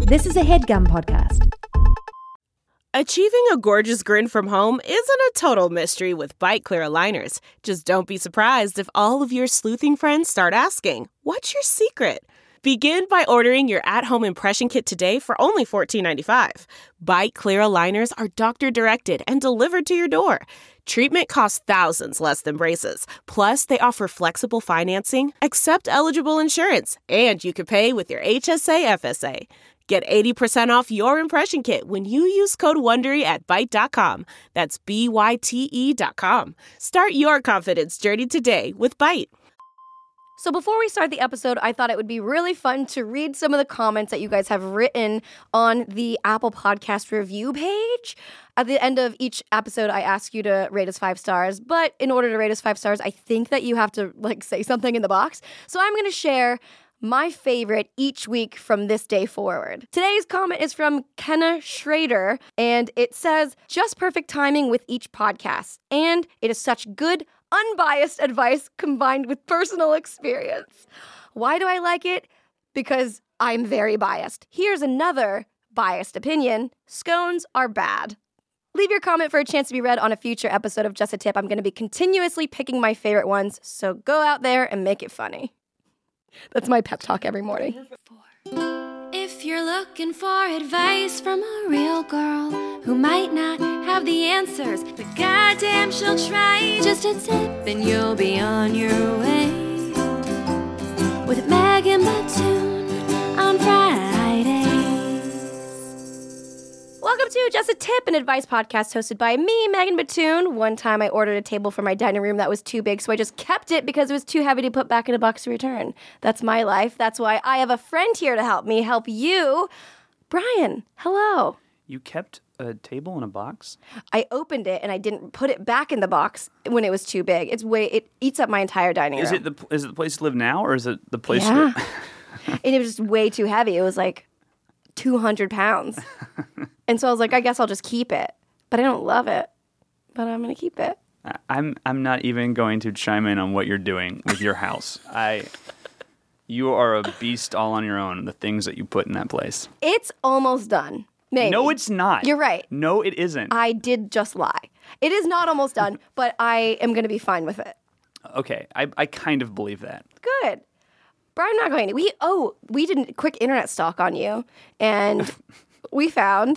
This is a HeadGum podcast. Achieving a gorgeous grin from home isn't a total mystery with Byte Clear aligners. Just don't be surprised if all of your sleuthing friends start asking, "What's your secret?" Begin by ordering your at-home impression kit today for only $14.95. Byte Clear aligners are doctor-directed and delivered to your door. Treatment costs thousands less than braces. Plus, they offer flexible financing, accept eligible insurance, and you can pay with your HSA FSA. Get 80% off your impression kit when you use code WONDERY at Byte.com. That's BYTE.com. Start your confidence journey today with Byte. So before we start the episode, I thought it would be really fun to read some of the comments that you guys have written on the Apple Podcast review page. At the end of each episode, I ask you to rate us 5 stars. But in order to rate us 5 stars, I think that you have to say something in the box. So I'm going to share my favorite each week from this day forward. Today's comment is from Kenna Schrader, and it says, "Just perfect timing with each podcast. And it is such good, unbiased advice combined with personal experience." Why do I like it? Because I'm very biased. Here's another biased opinion. Scones are bad. Leave your comment for a chance to be read on a future episode of Just a Tip. I'm going to be continuously picking my favorite ones, so go out there and make it funny. That's my pep talk every morning. If you're looking for advice from a real girl who might not have the answers, but goddamn she'll try, just a tip and you'll be on your way. With Megan Batoon on Fridays. Welcome to Just a Tip, an advice podcast hosted by me, Megan Batoon. One time I ordered a table for my dining room that was too big, so I just kept it because it was too heavy to put back in a box to return. That's my life. That's why I have a friend here to help me help you. Brian, hello. You kept a table in a box? I opened it and I didn't put it back in the box when it was too big. It eats up my entire dining room. Is it the place you live now, or is it the place? Yeah. And it was just way too heavy. It was like 200 pounds. And so I was like, I guess I'll just keep it. But I don't love it. But I'm going to keep it. I'm not even going to chime in on what you're doing with your house. You are a beast all on your own, the things that you put in that place. It's almost done. Maybe. No, it's not. You're right. No, it isn't. I did just lie. It is not almost done, but I am going to be fine with it. Okay, I kind of believe that. Good. But I'm not going to. We did a quick internet stalk on you, and we found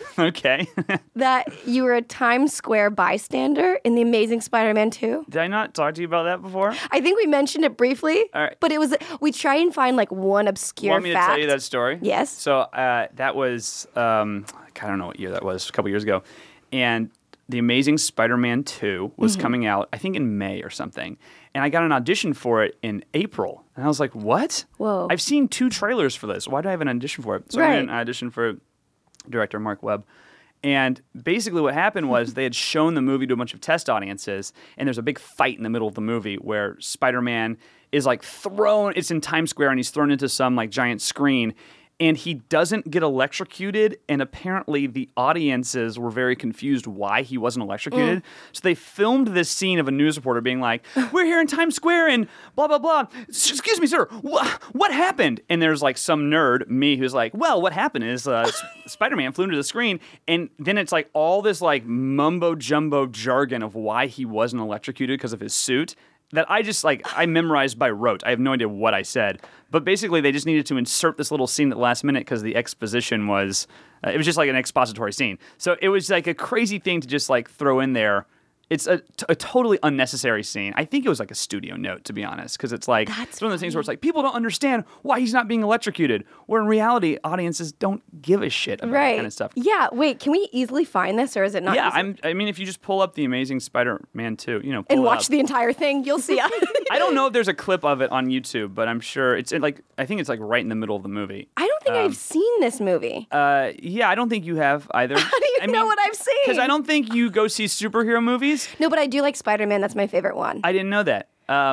that you were a Times Square bystander in The Amazing Spider-Man 2. Did I not talk to you about that before? I think we mentioned it briefly, all right. But we try and find one obscure fact. Want me to tell you that story? Yes. So that was, I don't know what year that was, a couple years ago. And The Amazing Spider-Man 2 was coming out, I think in May or something. And I got an audition for it in April. And I was like, what? Whoa. I've seen 2 trailers for this. Why do I have an audition for it? So I did an audition for director Mark Webb. And basically what happened was they had shown the movie to a bunch of test audiences, and there's a big fight in the middle of the movie where Spider-Man is thrown, it's in Times Square, and he's thrown into some giant screen, and he doesn't get electrocuted, and apparently the audiences were very confused why he wasn't electrocuted. So they filmed this scene of a news reporter being like, "We're here in Times Square and blah, blah, blah. Excuse me, sir, what happened?" And there's some nerd, me, who's like, "Well, what happened is Spider-Man flew into the screen," and then it's all this mumbo-jumbo jargon of why he wasn't electrocuted because of his suit. That I just, I memorized by rote. I have no idea what I said. But basically, they just needed to insert this little scene at the last minute because the exposition was, it was just an expository scene. So it was a crazy thing to just throw in there. It's a totally unnecessary scene. I think it was a studio note, to be honest, because it's it's one of those things where it's people don't understand why he's not being electrocuted, where in reality, audiences don't give a shit about that kind of stuff. Yeah, wait, can we easily find this, or is it not easy? I mean, if you just pull up The Amazing Spider-Man 2, pull and watch the entire thing, you'll see it. I don't know if there's a clip of it on YouTube, but I'm sure it's I think it's right in the middle of the movie. I don't think I've seen this movie. Yeah, I don't think you have either. How do you know what I've seen? Because I don't think you go see superhero movies. No, but I do like Spider-Man. That's my favorite one. I didn't know that.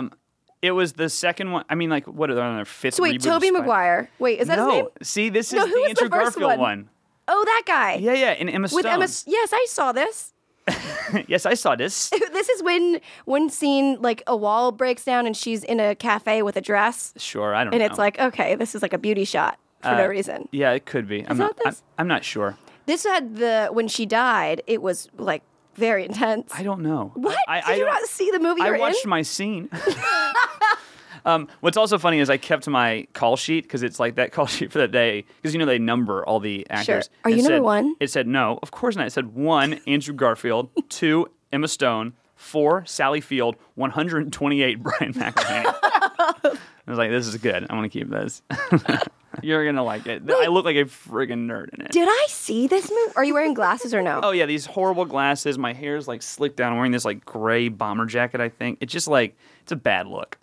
It was the second one. I mean, what are they on their fifth? So wait, Tobey Maguire. Wait, is that his name? See, this is the Andrew Garfield one. Oh, that guy. Yeah, and Emma Stone. Yes, I saw this. Yes, I saw this. This is when one scene, a wall breaks down and she's in a cafe with a dress. Sure, I don't know. And it's okay, this is a beauty shot. for no reason. Yeah, it could be. I'm not sure. This had when she died, it was like very intense. I don't know. What? Did you not see the movie you were in? I watched my scene. What's also funny is I kept my call sheet because it's like that call sheet for that day because they number all the actors. Sure. Are you number 1? It said no, of course not. It said 1 Andrew Garfield, 2 Emma Stone, 4 Sally Field, 128 Brian McElhaney. I was like, this is good. I want to keep this. You're gonna like it. Wait, I look like a friggin' nerd in it. Did I see this movie? Are you wearing glasses or no? Oh yeah, these horrible glasses. My hair's like slicked down. I'm wearing this like gray bomber jacket. I think it's just like it's a bad look.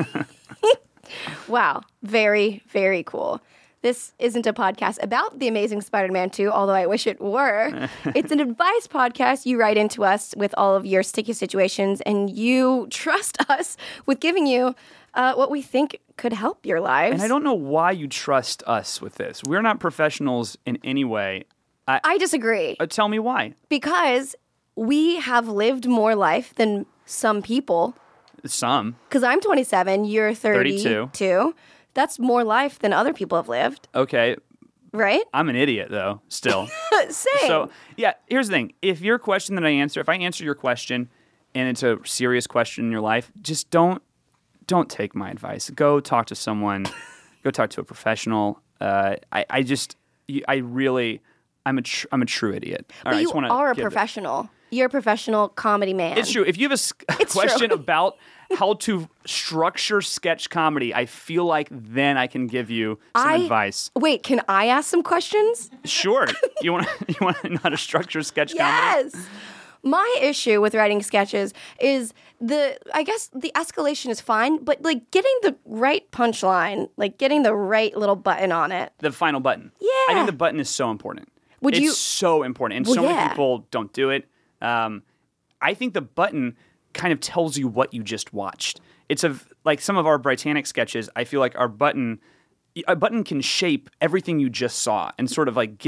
Wow, very, very cool. This isn't a podcast about The Amazing Spider-Man 2, although I wish it were. It's an advice podcast. You write into us with all of your sticky situations, and you trust us with giving you what we think could help your lives. And I don't know why you trust us with this. We're not professionals in any way. I disagree. Tell me why. Because we have lived more life than some people. Some. Because I'm 27, you're 32. That's more life than other people have lived. Okay. Right? I'm an idiot, though, still. Same. So, yeah, here's the thing. If your question that I answer, if I answer your question and it's a serious question in your life, just don't take my advice. Go talk to someone. Go talk to a professional. I'm a true idiot. But you are a professional. You're a professional comedy man. It's true. If you have a question about how to structure sketch comedy, I feel like then I can give you some advice. Wait, can I ask some questions? Sure. You want to know how to structure sketch comedy? Yes. My issue with writing sketches is I guess the escalation is fine, but like getting the right punchline, like getting the right little button on it. The final button. Yeah. I think the button is so important. It's so important. And so many people don't do it. I think the button kind of tells you what you just watched. It's like some of our Britannic sketches, I feel like a button can shape everything you just saw and sort of like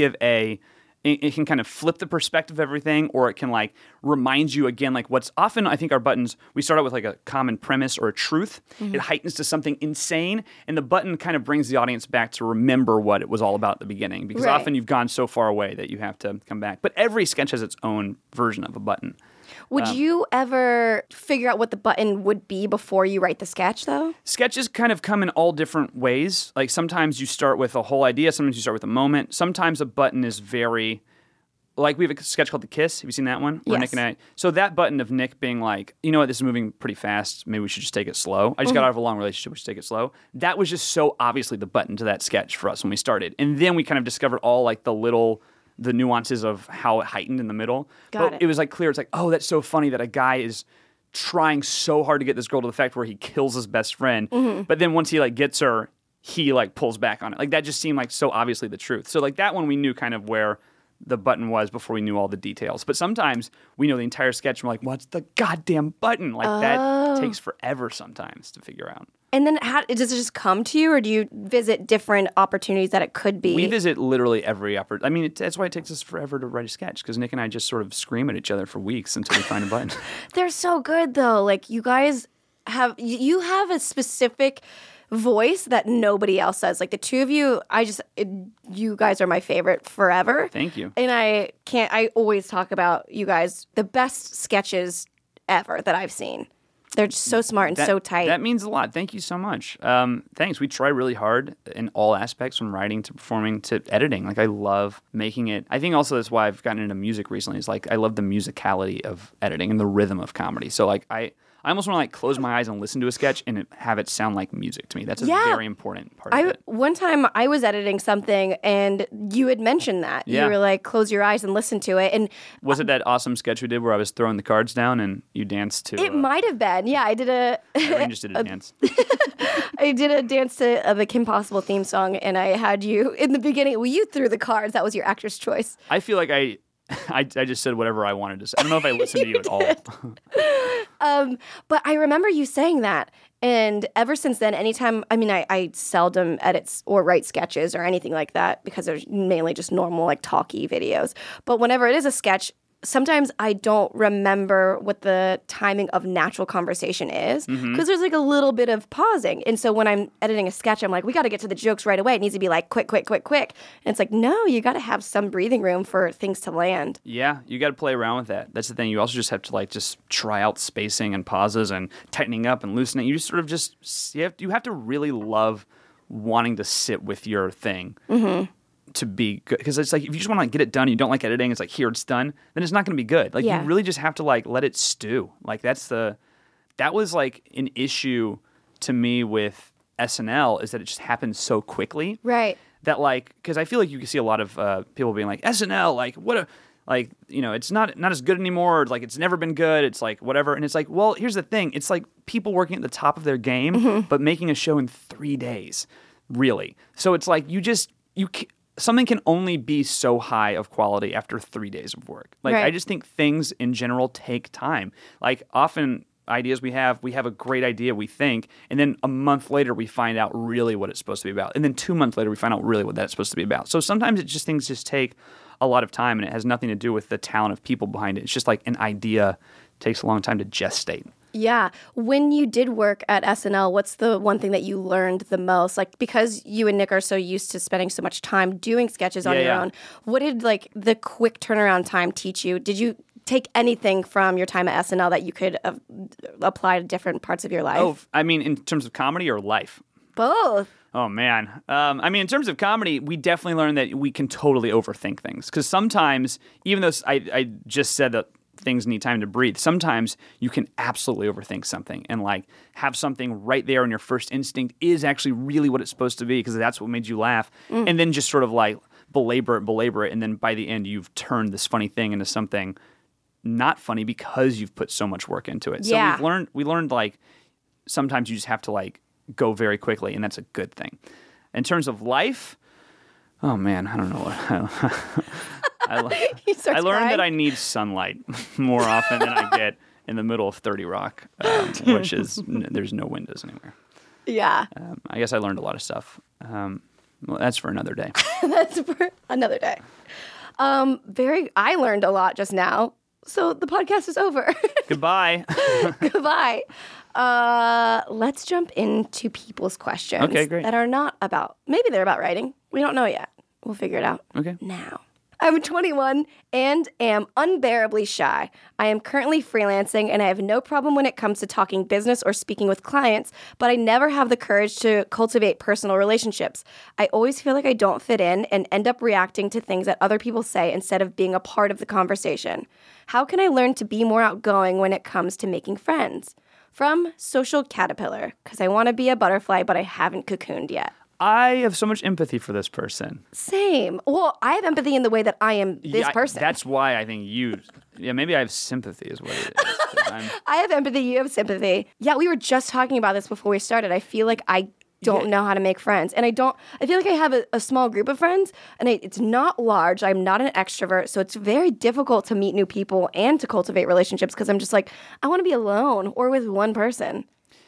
it can kind of flip the perspective of everything, or it can like remind you again, like what's often, I think our buttons, we start out with like a common premise or a truth. Mm-hmm. It heightens to something insane, and the button kind of brings the audience back to remember what it was all about at the beginning, because often you've gone so far away that you have to come back. But every sketch has its own version of a button. Would you ever figure out what the button would be before you write the sketch, though? Sketches kind of come in all different ways. Like sometimes you start with a whole idea, sometimes you start with a moment. Sometimes a button is very... Like, we have a sketch called The Kiss. Have you seen that one? Where yes. Nick and I... So that button of Nick being like, you know what, this is moving pretty fast. Maybe we should just take it slow. I just got out of a long relationship. We should take it slow. That was just so obviously the button to that sketch for us when we started. And then we kind of discovered all, like, the nuances of how it heightened in the middle. But it was, like, clear. It's like, oh, that's so funny that a guy is trying so hard to get this girl to the fact where he kills his best friend. Mm-hmm. But then once he, like, gets her, he, like, pulls back on it. Like, that just seemed, like, so obviously the truth. So, like, that one we knew kind of where the button was before we knew all the details. But sometimes we know the entire sketch and we're like, what's the goddamn button? Like, that takes forever sometimes to figure out. And then does it just come to you, or do you visit different opportunities that it could be? We visit literally every opportunity. I mean, that's why it takes us forever to write a sketch, because Nick and I just sort of scream at each other for weeks until we find a button. They're so good, though. Like, you guys have a specific voice that nobody else does. Like, the two of you, you guys are my favorite forever. Thank you. And I always talk about you guys, the best sketches ever that I've seen. They're just so smart and so tight. That means a lot. Thank you so much. Thanks. We try really hard in all aspects, from writing to performing to editing. Like, I love making it. I think also that's why I've gotten into music recently, is like I love the musicality of editing and the rhythm of comedy. So like I almost want to like close my eyes and listen to a sketch and have it sound like music to me. That's a very important part of it. One time I was editing something and you had mentioned that. Yeah. You were like, close your eyes and listen to it. And was it that awesome sketch we did where I was throwing the cards down and you danced to... It might have been. Yeah, I did Irene just did a dance. I did a dance to the Kim Possible theme song, and I had you in the beginning. Well, you threw the cards. That was your actor's choice. I feel like I just said whatever I wanted to say. I don't know if I listened to you at all. But I remember you saying that. And ever since then, anytime, I seldom edit or write sketches or anything like that, because they're mainly just normal, like, talky videos. But whenever it is a sketch, sometimes I don't remember what the timing of natural conversation is because there's like a little bit of pausing. And so when I'm editing a sketch, I'm like, we got to get to the jokes right away. It needs to be like quick. And it's like, no, you got to have some breathing room for things to land. Yeah, you got to play around with that. That's the thing. You also just have to like just try out spacing and pauses and tightening up and loosening. You just sort of just you have to really love wanting to sit with your thing. To be good, because it's like if you just want to like get it done, you don't like editing. It's like here it's done, then it's not going to be good. Like you really just have to like let it stew. Like that was like an issue to me with SNL is that it just happens so quickly, right? That like because I feel like you can see a lot of people being like SNL, like what a like it's not as good anymore. Or, like it's never been good. It's like whatever, and it's like well here's the thing. It's like people working at the top of their game, but making a show in 3 days, really. So it's like something can only be so high of quality after 3 days of work. Like, I just think things in general take time. Like, often ideas we have a great idea, we think, and then a month later we find out really what it's supposed to be about. And then 2 months later we find out really what that's supposed to be about. So sometimes things just take a lot of time, and it has nothing to do with the talent of people behind it. It's just like an idea takes a long time to gestate. Yeah. When you did work at SNL, what's the one thing that you learned the most? Like, because you and Nick are so used to spending so much time doing sketches on your own, what did, like, the quick turnaround time teach you? Did you take anything from your time at SNL that you could apply to different parts of your life? Oh, I mean, in terms of comedy or life? Both. Oh, man. I mean, in terms of comedy, we definitely learned that we can totally overthink things. Because sometimes, even though I just said that things need time to breathe. Sometimes you can absolutely overthink something and like have something right there and your first instinct is actually really what it's supposed to be because that's what made you laugh. And then just sort of like belabor it. And then by the end, you've turned this funny thing into something not funny because you've put so much work into it. Yeah. So we learned like sometimes you just have to like go very quickly and that's a good thing. In terms of life, oh man, I don't know what I learned that I need sunlight more often than I get in the middle of 30 Rock, which is there's no windows anywhere. Yeah. I guess I learned a lot of stuff. Well, that's for another day. That's for another day. I learned a lot just now. So the podcast is over. Goodbye. Goodbye. Let's jump into people's questions. Okay, great. That are not about, maybe they're about writing. We don't know yet. We'll figure it out. Okay. Now. I'm 21 and am unbearably shy. I am currently freelancing and I have no problem when it comes to talking business or speaking with clients, but I never have the courage to cultivate personal relationships. I always feel like I don't fit in and end up reacting to things that other people say instead of being a part of the conversation. How can I learn to be more outgoing when it comes to making friends? From Social Caterpillar, because I want to be a butterfly, but I haven't cocooned yet. I have so much empathy for this person. Same. Well, I have empathy in the way that I am this person. That's why I think maybe I have sympathy is what it is. I have empathy, you have sympathy. Yeah, we were just talking about this before we started. I feel like I don't know how to make friends. And I feel like I have a small group of friends, and it's not large. I'm not an extrovert, so it's very difficult to meet new people and to cultivate relationships because I'm just like, I want to be alone or with one person.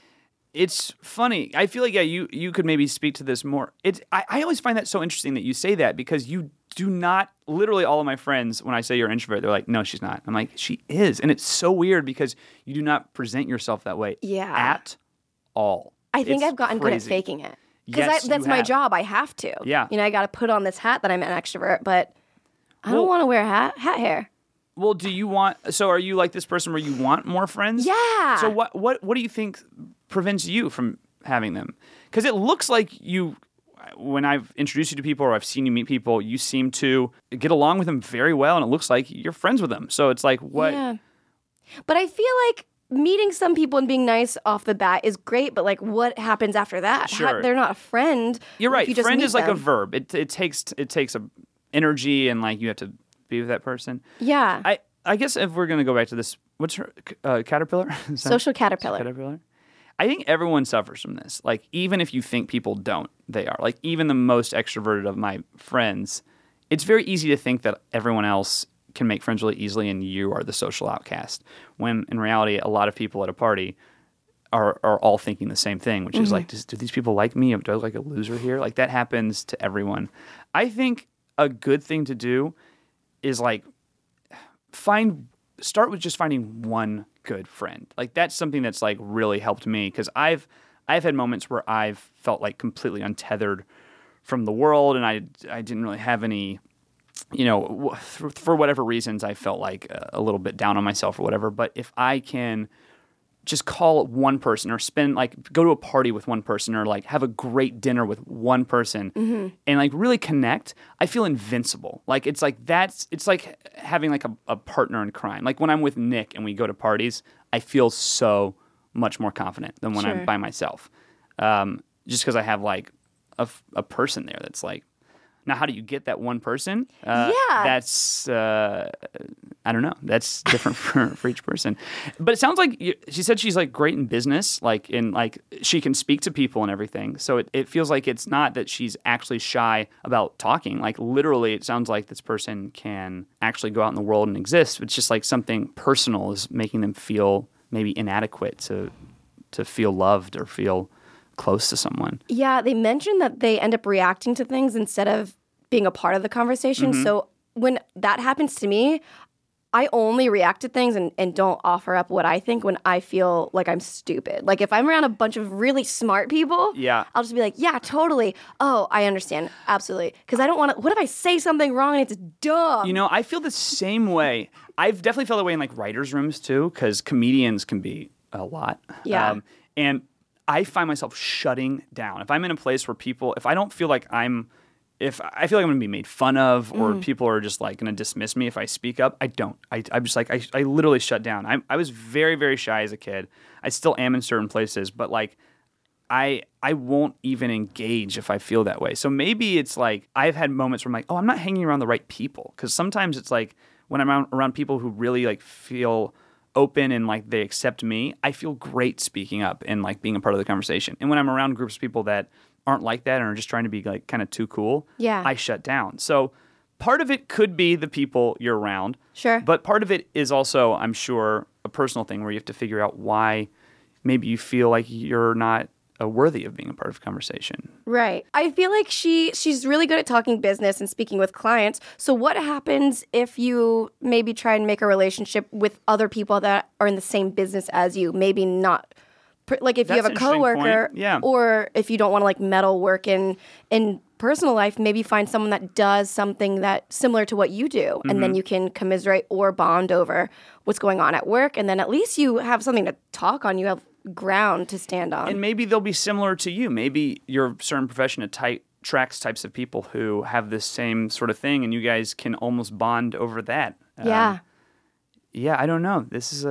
It's funny. I feel like, you could maybe speak to this more. I always find that so interesting that you say that because you do not, literally all of my friends, when I say you're an introvert, they're like, no, she's not. I'm like, she is. And it's so weird because you do not present yourself that way at all. I think I've gotten good at faking it. Because that's my job. I have to. Yeah. I got to put on this hat that I'm an extrovert, but I don't want to wear hat hair. Well, so are you like this person where you want more friends? Yeah. So what do you think prevents you from having them? Because it looks like when I've introduced you to people or I've seen you meet people, you seem to get along with them very well, and it looks like you're friends with them. So it's like, what? Yeah. But I feel like meeting some people and being nice off the bat is great, but like what happens after that? Sure. They're not a friend. You're right. Friend is like them. a verb. It takes a energy, and like you have to be with that person. Yeah. I guess if we're going to go back to this, what's her, Caterpillar? Social Caterpillar. I think everyone suffers from this. Like, even if you think people don't, they are. Like, even the most extroverted of my friends, it's very easy to think that everyone else can make friends really easily and you are the social outcast. When in reality, a lot of people at a party are all thinking the same thing, which is like, do these people like me? Do I look like a loser here? Like, that happens to everyone. I think a good thing to do is like start with just finding one good friend. Like that's something that's like really helped me because I've had moments where I've felt like completely untethered from the world, and I didn't really have any, for whatever reasons I felt like a little bit down on myself or whatever. But if I can just call one person or go to a party with one person or like have a great dinner with one person and like really connect, I feel invincible. Like it's like having like a partner in crime. Like when I'm with Nick and we go to parties, I feel so much more confident than when I'm by myself. Just because I have like a person there that's like, now how do you get that one person? That's I don't know. That's different for each person. But it sounds like she said she's like great in business, like she can speak to people and everything. So it feels like it's not that she's actually shy about talking. Like literally, it sounds like this person can actually go out in the world and exist. It's just like something personal is making them feel maybe inadequate to feel loved or feel close to someone. Yeah, they mentioned that they end up reacting to things instead of being a part of the conversation. So when that happens to me, I only react to things and don't offer up what I think when I feel like I'm stupid. Like if I'm around a bunch of really smart people, I'll just be like, yeah, totally. Oh, I understand. Absolutely. Because I don't want to, what if I say something wrong and it's dumb? I feel the same way. I've definitely felt that way in like writers' rooms too, because comedians can be a lot. Yeah. And I find myself shutting down. If I'm in a place where if I don't feel like if I feel like I'm going to be made fun of or people are just like going to dismiss me if I speak up, I don't. I'm just like, I literally shut down. I was very, very shy as a kid. I still am in certain places, but like I won't even engage if I feel that way. So maybe it's like I've had moments where I'm like, oh, I'm not hanging around the right people. Because sometimes it's like when I'm around people who really like feel open and like they accept me, I feel great speaking up and like being a part of the conversation. And when I'm around groups of people that aren't like that and are just trying to be like kind of too cool, I shut down. So part of it could be the people you're around. Sure. But part of it is also, I'm sure, a personal thing where you have to figure out why maybe you feel like you're not worthy of being a part of a conversation. Right. I feel like she's really good at talking business and speaking with clients. So what happens if you maybe try and make a relationship with other people that are in the same business as you? Maybe not. Like if you have a coworker, or if you don't want to like meddle work in personal life, maybe find someone that does something that similar to what you do, and then you can commiserate or bond over what's going on at work, and then at least you have something to talk on. You have ground to stand on. And maybe they'll be similar to you. Maybe your certain profession attracts types of people who have this same sort of thing, and you guys can almost bond over that. I don't know. This is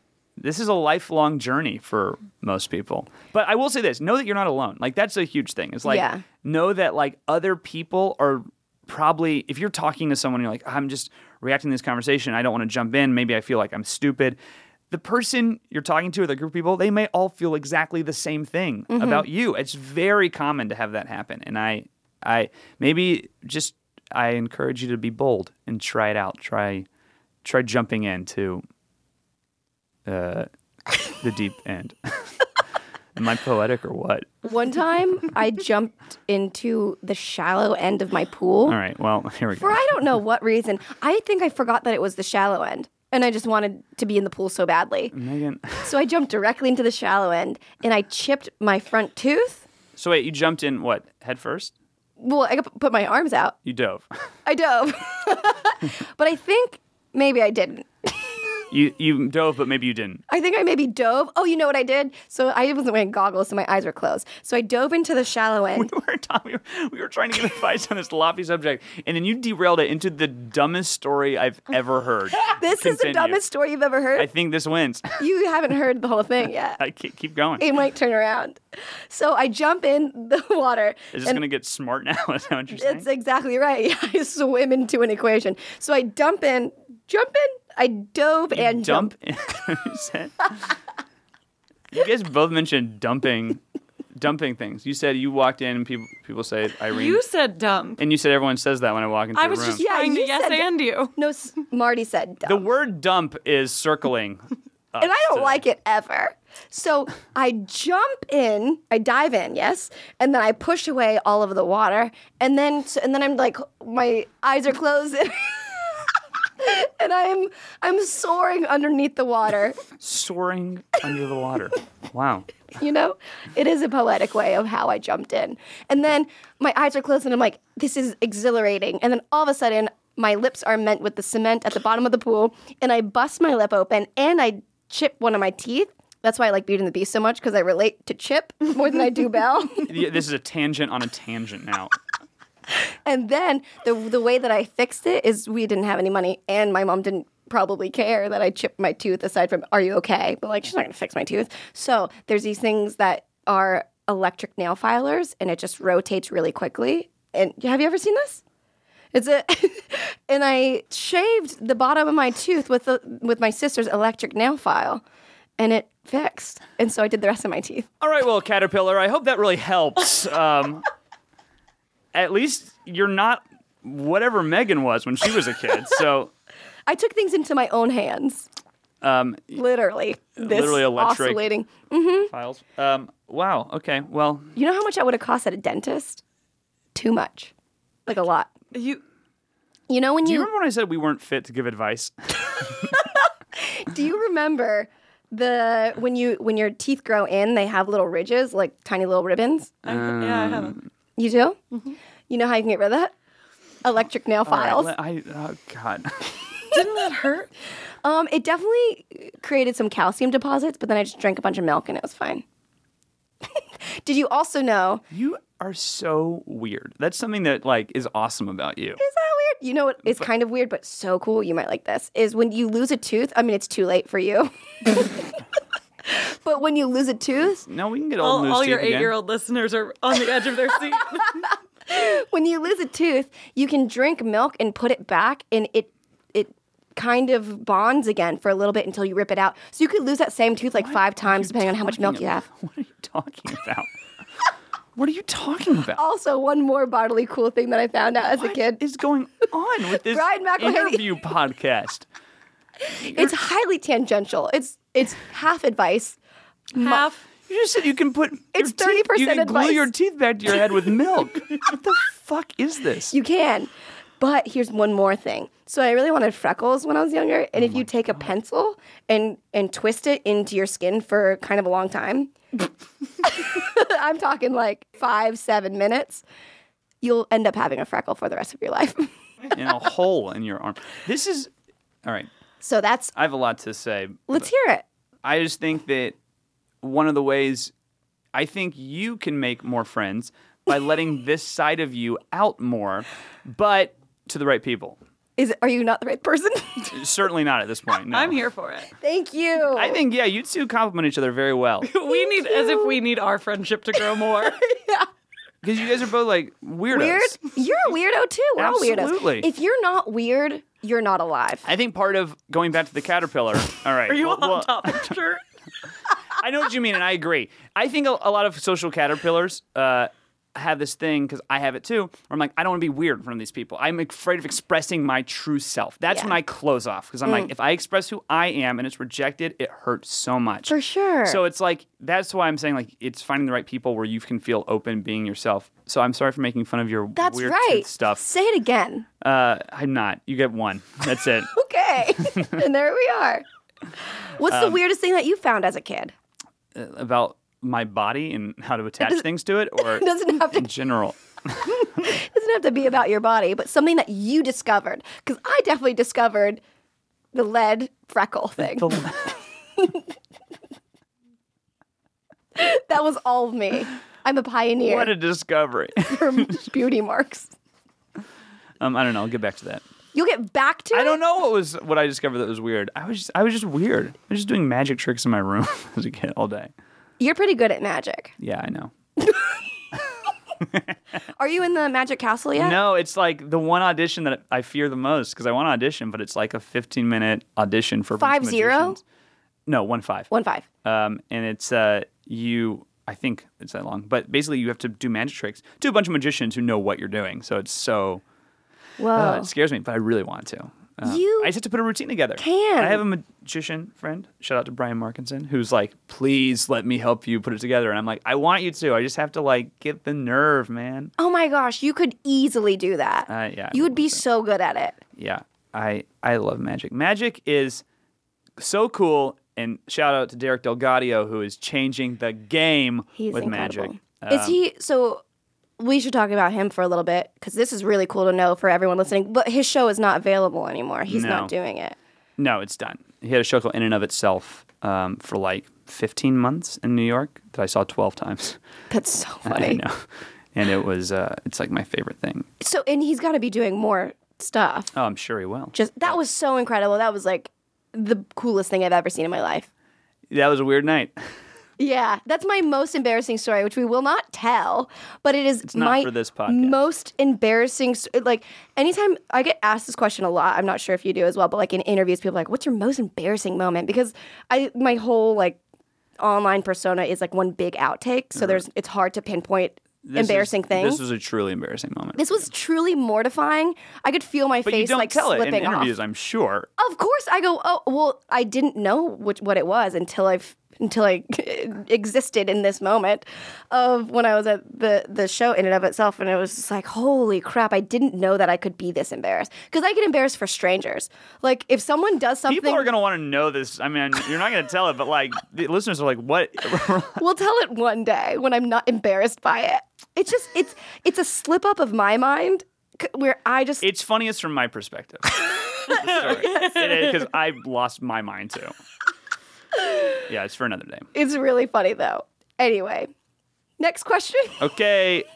a lifelong journey for most people. But I will say this, know that you're not alone. Like that's a huge thing. It's like know that like other people are probably, if you're talking to someone and you're like, I'm just reacting to this conversation, I don't want to jump in, maybe I feel like I'm stupid. The person you're talking to or the group of people, they may all feel exactly the same thing about you. It's very common to have that happen. And I encourage you to be bold and try it out. Try jumping into the deep end. Am I poetic or what? One time I jumped into the shallow end of my pool. All right, well, here we go. For I don't know what reason. I think I forgot that it was the shallow end. And I just wanted to be in the pool so badly. Megan. So I jumped directly into the shallow end, and I chipped my front tooth. So wait, you jumped in what, head first? Well, I put my arms out. You dove. I dove. But I think maybe I didn't. You dove, but maybe you didn't. I think I maybe dove. Oh, you know what I did? So I wasn't wearing goggles, so my eyes were closed. So I dove into the shallow end. We were trying to give advice on this lofty subject, and then you derailed it into the dumbest story I've ever heard. This is the dumbest story you've ever heard? I think this wins. You haven't heard the whole thing yet. I keep going. It might turn around. So I jump in the water. Is this going to get smart now? Is that what you're saying? That's exactly right. I swim into an equation. So I jump in. I dove and jumped. You guys both mentioned dumping things. You said you walked in and people say, Irene. You said dump. And you said everyone says that when I walk into a room. I was just trying to yes and you. No, Marty said dump. The word dump is circling. And I don't like it ever. So I jump in, I dive in, yes, and then I push away all of the water, and then I'm like, my eyes are closed, and and I'm soaring underneath the water. Soaring under the water. Wow. You know, it is a poetic way of how I jumped in. And then my eyes are closed and I'm like, this is exhilarating. And then all of a sudden, my lips are met with the cement at the bottom of the pool, and I bust my lip open and I chip one of my teeth. That's why I like Beauty and the Beast so much, because I relate to Chip more than I do Belle. Yeah, this is a tangent on a tangent now. And then the way that I fixed it is we didn't have any money, and my mom didn't probably care that I chipped my tooth, aside from, are you okay? But like, she's not going to fix my tooth. So there's these things that are electric nail filers, and it just rotates really quickly. And have you ever seen this? And I shaved the bottom of my tooth with my sister's electric nail file, and it fixed. And so I did the rest of my teeth. All right, well, Caterpillar, I hope that really helps. At least you're not whatever Megan was when she was a kid. So I took things into my own hands. Literally. Literally electric oscillating. files. Wow. Okay. Well, You know how much I would have cost at a dentist? Too much. Like a lot. You You know when do you you remember when I said we weren't fit to give advice? do you remember when your teeth grow in, they have little ridges, like tiny little ribbons? I have them. You do? Mm-hmm. You know how you can get rid of that? Electric nail files. All right, oh God. Didn't that hurt? It definitely created some calcium deposits, but then I just drank a bunch of milk and it was fine. Did you also know? You are so weird. That's something that like is awesome about you. Is that weird? You know what is kind of weird, but so cool? You might like this. Is when you lose a tooth. I mean, it's too late for you. But when you lose a tooth, No, we can get old news All teeth your again. 8-year-old listeners are on the edge of their seat. when you lose a tooth, you can drink milk and put it back, and it kind of bonds again for a little bit until you rip it out. So you could lose that same tooth like 5 times depending on how much milk you have. What are you talking about? What are you talking about? Also, one more bodily cool thing that I found out as a What kid. is going on with this Brian McElhaney. interview podcast? It's highly tangential. It's half advice. Half. You just said you can put It's your teeth, 30% you can glue advice. your teeth back to your head with milk. What the fuck is this? You can. But here's one more thing. So I really wanted freckles when I was younger. And if you take a pencil and twist it into your skin for kind of a long time, I'm talking like 5-7 minutes, you'll end up having a freckle for the rest of your life. In a hole in your arm. This is all right. So that's, I have a lot to say. let's hear it. I just think that one of the ways I think you can make more friends by letting this side of you out more, but to the right people. Are you not the right person? Certainly not at this point. No. I'm here for it. Thank you. I think, yeah, you two complement each other very well. We need, as if we need our friendship to grow more. Because you guys are both like weirdos. Weird? You're a weirdo too. We're all Absolutely. weirdos. If you're not weird, you're not alive. I think part of going back to the caterpillar. All right. Are you well, on topic, shirt? I know what you mean, and I agree. I think a lot of social caterpillars have this thing, because I have it too, where I'm like, I don't want to be weird in front of these people. I'm afraid of expressing my true self. That's when I close off, because I'm like, if I express who I am and it's rejected, it hurts so much. For sure. So it's like, that's why I'm saying, like, it's finding the right people where you can feel open being yourself. So I'm sorry for making fun of your That's weird right. tooth stuff. Say it again. I'm not. You get one. That's it. Okay. And there we are. What's the weirdest thing that you found as a kid? About my body and how to attach things to it, or doesn't have to- in general? It doesn't have to be about your body, but something that you discovered. Because I definitely discovered the lead freckle thing. That was all of me. I'm a pioneer What a discovery. for beauty marks. I don't know. I'll get back to that. You'll get back to it? I don't know what I discovered that was weird. I was just weird. I was just doing magic tricks in my room as a kid all day. You're pretty good at magic. Yeah, I know. Are you in the Magic Castle yet? No, it's like the one audition that I fear the most, because I want to audition, but it's like a 15-minute audition for a bunch of 5-0? magicians. No, 1-5. 1-5. And it's I think it's that long, but basically you have to do magic tricks to a bunch of magicians who know what you're doing. So it's so Whoa. it scares me, but I really want to. You I just have to put a routine together. can. I have a magician friend, shout out to Brian Markinson, who's like, please let me help you put it together. And I'm like, I want you to. I just have to like get the nerve, man. Oh my gosh, you could easily do that. Yeah. You would be so good at it. Yeah. I love Magic. Magic is so cool, and shout out to Derek Delgadio, who is changing the game with incredible. Magic. Is he so? We should talk about him for a little bit because this is really cool to know for everyone listening. But his show is not available anymore. He's not doing it. No, it's done. He had a show called In and of Itself for like 15 months in New York that I saw 12 times. That's so funny. I know. And it was, it's like my favorite thing. So, and he's got to be doing more stuff. Oh, I'm sure he will. That was so incredible. That was like the coolest thing I've ever seen in my life. That was a weird night. Yeah, that's my most embarrassing story, which we will not tell, but it's not my for this podcast. Most embarrassing. Like, anytime I get asked this question a lot, I'm not sure if you do as well, but like in interviews, people are like, what's your most embarrassing moment? Because my whole like online persona is like one big outtake, so it's hard to pinpoint embarrassing things. This was a truly embarrassing moment. This was truly mortifying. I could feel my face like slipping off. But you don't tell it in interviews, I'm sure. Of course, I go, oh, well, I didn't know what it was until I existed in this moment of when I was at the show in and of itself, and it was just like, holy crap, I didn't know that I could be this embarrassed. Because I get embarrassed for strangers. Like, if someone does something... People are going to want to know this. I mean, you're not going to tell it, but like, the listeners are like, what? We'll tell it one day when I'm not embarrassed by it. It's just, it's a slip up of my mind where I just... It's funniest from my perspective. It is, because I lost my mind too. Yeah, it's for another day. It's really funny, though. Anyway, next question. Okay.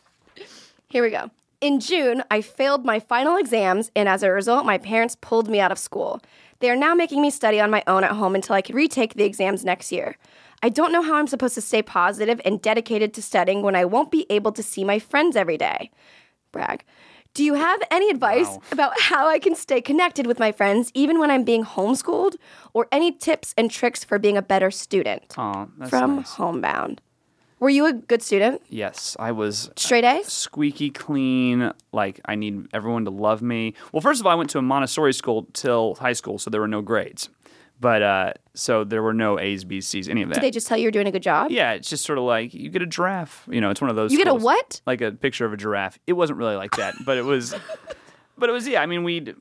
Here we go. In June, I failed my final exams, and as a result, my parents pulled me out of school. They are now making me study on my own at home until I can retake the exams next year. I don't know how I'm supposed to stay positive and dedicated to studying when I won't be able to see my friends every day. Brag. Do you have any advice about how I can stay connected with my friends even when I'm being homeschooled? Or any tips and tricks for being a better student? Oh, that's From nice. Homebound. Were you a good student? Yes, I was. Straight A's? Squeaky clean. Like, I need everyone to love me. Well, first of all, I went to a Montessori school till high school, so there were no grades. But, so there were no A's, B's, C's, any of that. Did they just tell you were doing a good job? Yeah, it's just sort of like, you get a giraffe. You know, it's one of those You schools. get a what? Like a picture of a giraffe. It wasn't really like that, but it was, yeah, I mean,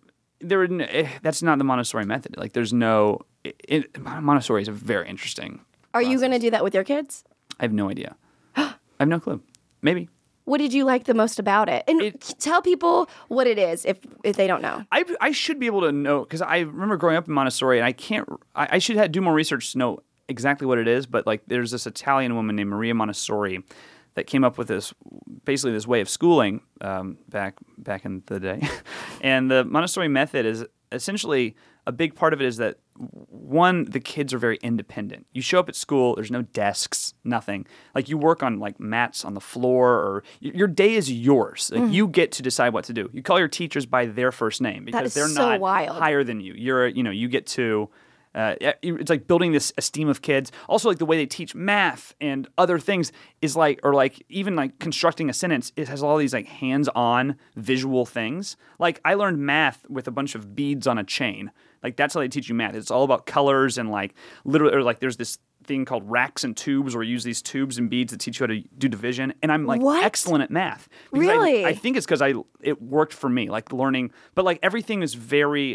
that's not the Montessori method. Like, there's no, Montessori is a very interesting Are you going to do that with your kids? I have no idea. I have no clue. Maybe. What did you like the most about it? And tell people what it is if they don't know. I should be able to know, because I remember growing up in Montessori, and I should do more research to know exactly what it is, but like there's this Italian woman named Maria Montessori that came up with this way of schooling back in the day. And the Montessori method is essentially, a big part of it is that, one, the kids are very independent. You show up at school, there's no desks, nothing. Like, you work on like mats on the floor, or your day is yours. Like, you get to decide what to do. You call your teachers by their first name because they're so not wild. higher than you. You get to it's like building this esteem of kids. Also, like the way they teach math and other things is like, or like even like constructing a sentence, it has all these like hands-on visual things. Like, I learned math with a bunch of beads on a chain. Like, that's how they teach you math. It's all about colors and like literally, or like there's this thing called racks and tubes, where you use these tubes and beads that teach you how to do division. And I'm like excellent at math. Really? I think it's because it worked for me, like learning. But like everything is very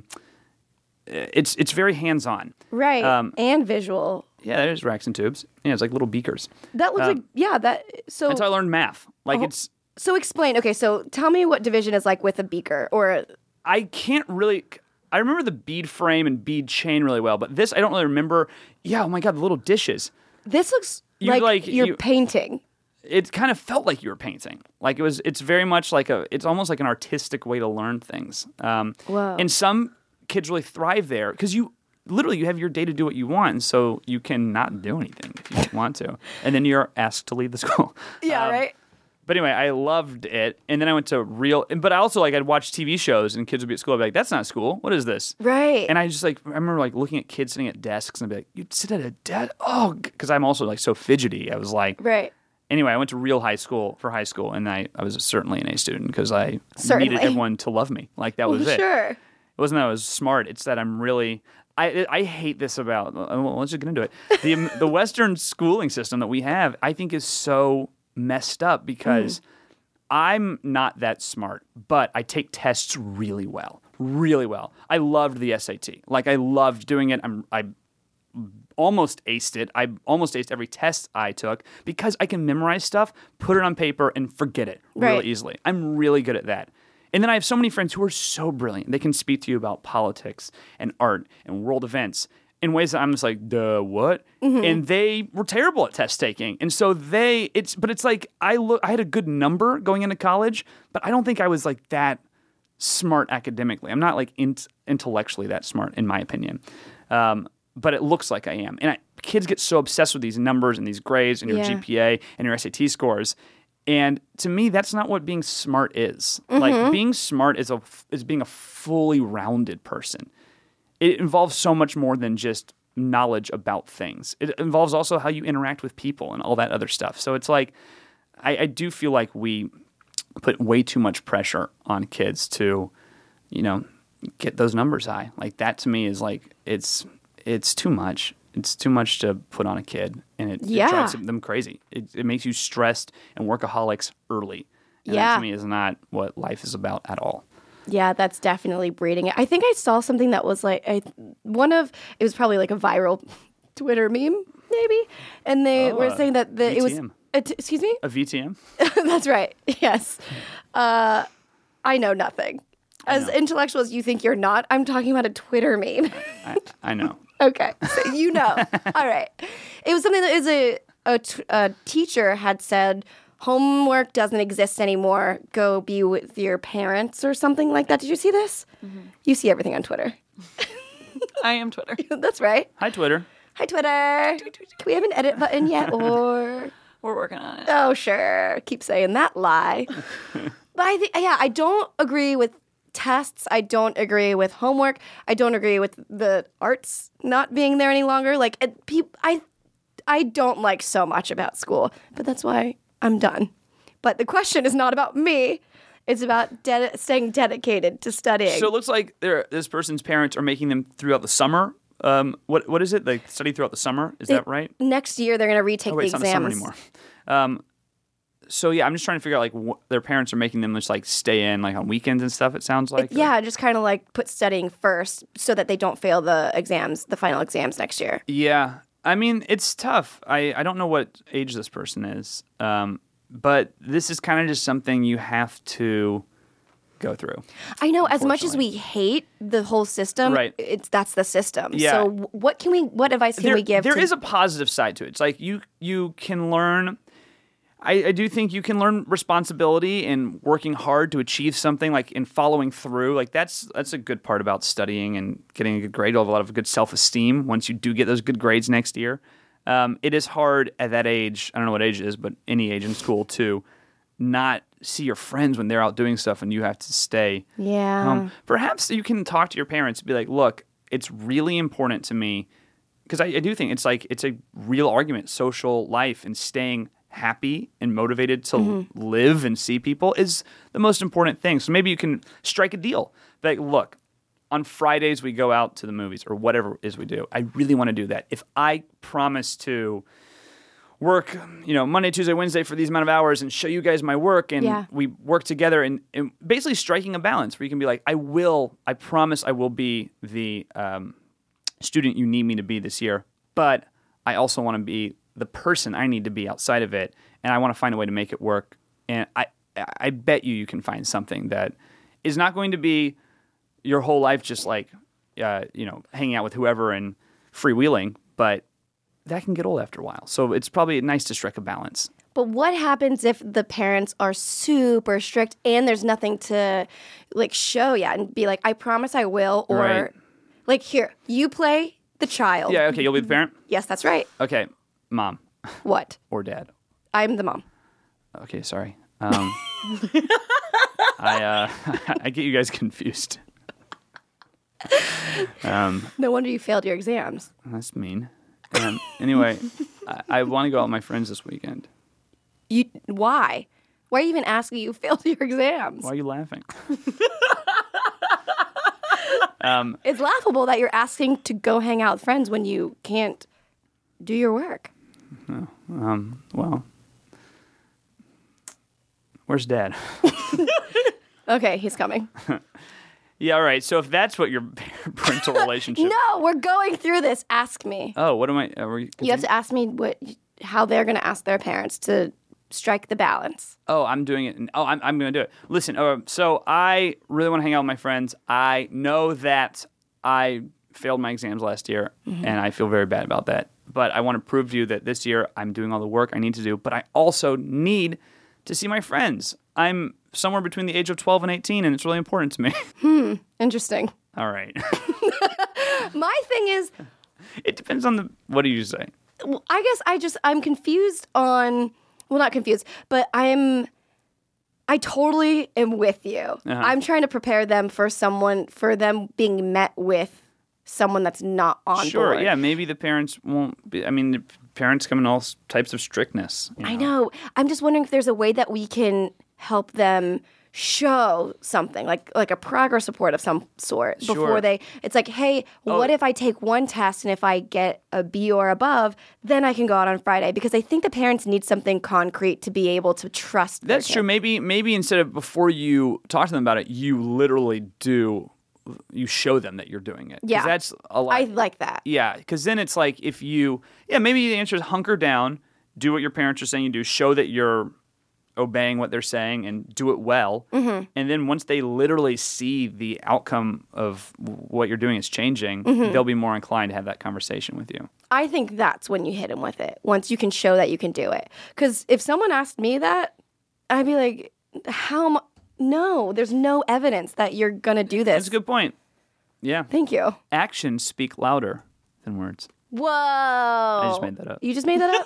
it's very hands-on. Right. And visual. Yeah, there's racks and tubes. Yeah, it's like little beakers. That looks so That's how I learned math. Like, it's... So explain. Okay, so tell me what division is like with a beaker, or... I can't really... I remember the bead frame and bead chain really well, but this I don't really remember. Yeah, oh my God, the little dishes. This looks like you're painting. It kind of felt like you were painting. Like, it's very much like it's almost like an artistic way to learn things. Whoa. And some kids really thrive there because you have your day to do what you want, and so you can not do anything if you don't want to, and then you're asked to leave the school. Yeah, right. But anyway, I loved it, and then I went to but I also like I'd watch TV shows, and kids would be at school. I'd be like, "That's not school. What is this?" Right. And I remember like looking at kids sitting at desks, and I'd be like, "You'd sit at a desk?" Oh, because I'm also like so fidgety. I was like, right. Anyway, I went to real high school, and I was certainly an A student because I needed everyone to love me. Like, that was it. Sure. It wasn't that I was smart. It's that I'm really... I hate this about... Well, let's just get into it. The Western schooling system that we have, I think, is so messed up because I'm not that smart, but I take tests really well. really well. I loved the SAT. Like, I loved doing it. I almost aced it. I almost aced every test I took because I can memorize stuff, put it on paper, and forget it really easily. I'm really good at that. And then I have so many friends who are so brilliant. They can speak to you about politics and art and world events in ways that I'm just like, duh, what? And they were terrible at test taking. And so it's like I had a good number going into college, but I don't think I was like that smart academically. I'm not like intellectually that smart, in my opinion. But it looks like I am. And kids get so obsessed with these numbers and these grades and your GPA and your SAT scores. And to me, that's not what being smart is. Like, being smart is being a fully rounded person. It involves so much more than just knowledge about things. It involves also how you interact with people and all that other stuff. So it's like, I do feel like we put way too much pressure on kids to, get those numbers high. Like, that to me is like, it's too much. It's too much to put on a kid, and it drives them crazy. It makes you stressed and workaholics early. And that to me is not what life is about at all. Yeah, that's definitely breeding it. I think I saw something that was like it was probably like a viral Twitter meme, maybe, and they were saying that it was. Excuse me? A VTM? That's right. Yes. I know nothing. As intellectual as you think you're not, I'm talking about a Twitter meme. I know. Okay, so you know. All right. It was something that a teacher had said, homework doesn't exist anymore. Go be with your parents or something like that. Did you see this? Mm-hmm. You see everything on Twitter. I am Twitter. That's right. Hi, Twitter. Hi, Twitter. Can we have an edit button yet? Or we're working on it. Oh, sure. Keep saying that lie. But I don't agree with tests. I don't agree with homework. I don't agree with the arts not being there any longer. Like, I don't like so much about school, but that's why I'm done. But the question is not about me. It's about staying dedicated to studying. So it looks like this person's parents are making them throughout the summer. What is it? They study throughout the summer? Is that right? Next year, they're going to retake the exams. It's not the summer anymore. So yeah, I'm just trying to figure out like their parents are making them just like stay in like on weekends and stuff. It sounds like just kind of like put studying first so that they don't fail the final exams next year. Yeah, I mean it's tough. I don't know what age this person is, but this is kind of just something you have to go through. I know. As much as we hate the whole system, that's the system. Yeah. So what advice can we give? There is a positive side to it. It's like you can learn. I do think you can learn responsibility and working hard to achieve something, like in following through. Like that's a good part about studying and getting a good grade. You'll have a lot of good self-esteem once you do get those good grades next year. It is hard at that age, I don't know what age it is, but any age in school to not see your friends when they're out doing stuff and you have to stay home. Perhaps you can talk to your parents and be like, look, it's really important to me, because I do think it's a real argument, social life and staying happy and motivated to live and see people is the most important thing. So maybe you can strike a deal. Like, look, on Fridays we go out to the movies or whatever it is we do. I really want to do that. If I promise to work, Monday, Tuesday, Wednesday for these amount of hours and show you guys my work and we work together and basically striking a balance where you can be like, I promise I will be the student you need me to be this year, but I also want to be the person I need to be outside of it, and I want to find a way to make it work. And I bet you can find something that is not going to be your whole life just like, hanging out with whoever and freewheeling, but that can get old after a while. So it's probably nice to strike a balance. But what happens if the parents are super strict and there's nothing to like show and be like, I promise I will, or like, here, you play the child. Yeah, okay, you'll be the parent? Yes, that's right. Okay. Mom. What? Or dad. I'm the mom. Okay, sorry. I get you guys confused. No wonder you failed your exams. That's mean. Anyway, I want to go out with my friends this weekend. Why? Why are you even asking you failed your exams? Why are you laughing? It's laughable that you're asking to go hang out with friends when you can't do your work. Well, where's Dad? Okay, he's coming. Yeah, all right. So if that's what your parental relationship... No, we're going through this. Ask me. Oh, what am I... You have to ask me how they're going to ask their parents to strike the balance. Oh, I'm doing it. I'm going to do it. Listen, so I really want to hang out with my friends. I know that I failed my exams last year, and I feel very bad about that. But I want to prove to you that this year I'm doing all the work I need to do, but I also need to see my friends. I'm somewhere between the age of 12 and 18, and it's really important to me. Interesting. All right. My thing is... It depends on what do you say? Well, I guess I'm confused on... Well, not confused, but I totally am with you. Uh-huh. I'm trying to prepare them for them being met with someone that's not on board. Sure, yeah, maybe the parents won't be... I mean, the parents come in all types of strictness. I know. I'm just wondering if there's a way that we can help them show something, like a progress report of some sort before it's like, hey, what if I take one test and if I get a B or above, then I can go out on Friday? Because I think the parents need something concrete to be able to trust their That's kid. true. Maybe instead of before you talk to them about it, you literally you show them that you're doing it. 'Cause Yeah. that's a lot. I like that. Yeah, because then it's like maybe the answer is hunker down, do what your parents are saying you do, show that you're obeying what they're saying and do it well. And then once they literally see the outcome of what you're doing is changing, they'll be more inclined to have that conversation with you. I think that's when you hit them with it, once you can show that you can do it. Because if someone asked me that, I'd be like, no, there's no evidence that you're going to do this. That's a good point. Yeah. Thank you. Actions speak louder than words. Whoa. I just made that up. You just made that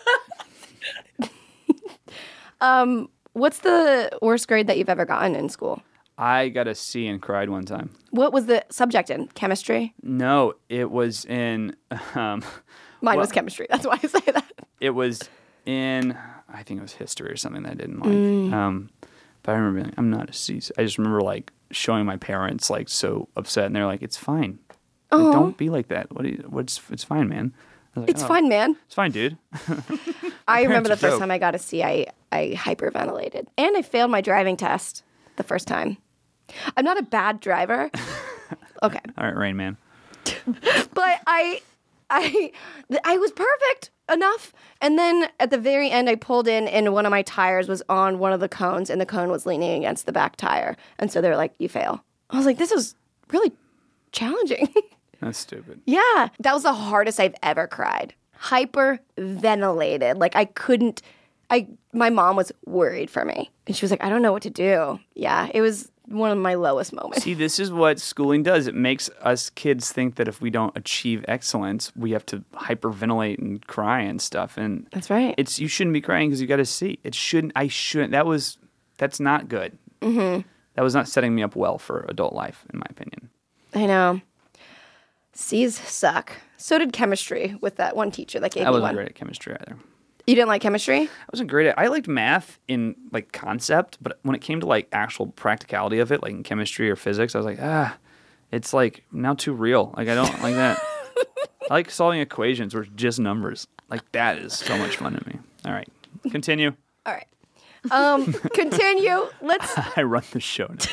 up? What's the worst grade that you've ever gotten in school? I got a C and cried one time. What was the subject in? Chemistry? No, it was in... Mine was chemistry. That's why I say that. It was in... I think it was history or something that I didn't like. But I remember being like, I'm not a C. I just remember like showing my parents like so upset, and they're like, "It's fine. Like, don't be like that. It's fine, man." I was like, It's fine, man. It's fine, dude. I remember the are first dope. time I got a C, I hyperventilated. And I failed my driving test the first time. I'm not a bad driver. Okay. All right, Rain Man. But I was perfect enough. And then at the very end, I pulled in and one of my tires was on one of the cones and the cone was leaning against the back tire. And so they were like, you fail. I was like, this is really challenging. That's stupid. Yeah. That was the hardest I've ever cried. Hyperventilated. Like my mom was worried for me. And she was like, I don't know what to do. Yeah. It was one of my lowest moments. See, this is what schooling does. It makes us kids think that if we don't achieve excellence, we have to hyperventilate and cry and stuff. And That's right. you shouldn't be crying because you got a C. It shouldn't. I shouldn't. That's not good. Mm-hmm. That was not setting me up well for adult life, in my opinion. I know. C's suck. So did chemistry with that one teacher that gave I me wasn't one. great at chemistry either. You didn't like chemistry? I wasn't great at. I liked math in like concept, but when it came to like actual practicality of it, like in chemistry or physics, I was like, it's like now too real. Like I don't like that. I like solving equations where it's just numbers. Like that is so much fun to me. All right, continue. All right. Continue. I run the show now.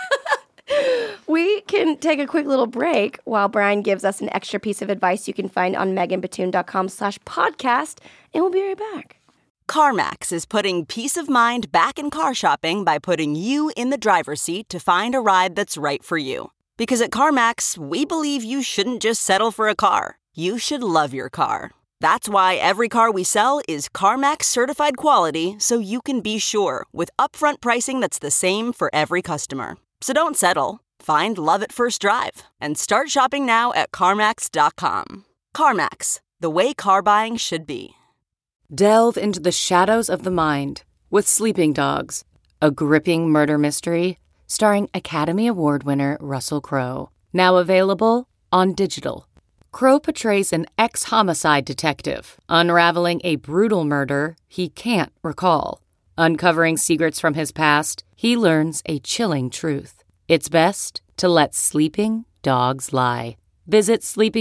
We can take a quick little break while Brian gives us an extra piece of advice you can find on meganbatoon.com/podcast, and we'll be right back. CarMax is putting peace of mind back in car shopping by putting you in the driver's seat to find a ride that's right for you. Because at CarMax, we believe you shouldn't just settle for a car. You should love your car. That's why every car we sell is CarMax certified quality, so you can be sure with upfront pricing that's the same for every customer. So don't settle. Find love at first drive and start shopping now at CarMax.com. CarMax, the way car buying should be. Delve into the shadows of the mind with Sleeping Dogs, a gripping murder mystery starring Academy Award winner Russell Crowe. Now available on digital. Crowe portrays an ex-homicide detective unraveling a brutal murder he can't recall. Uncovering secrets from his past, he learns a chilling truth. It's best to let sleeping dogs lie. Visit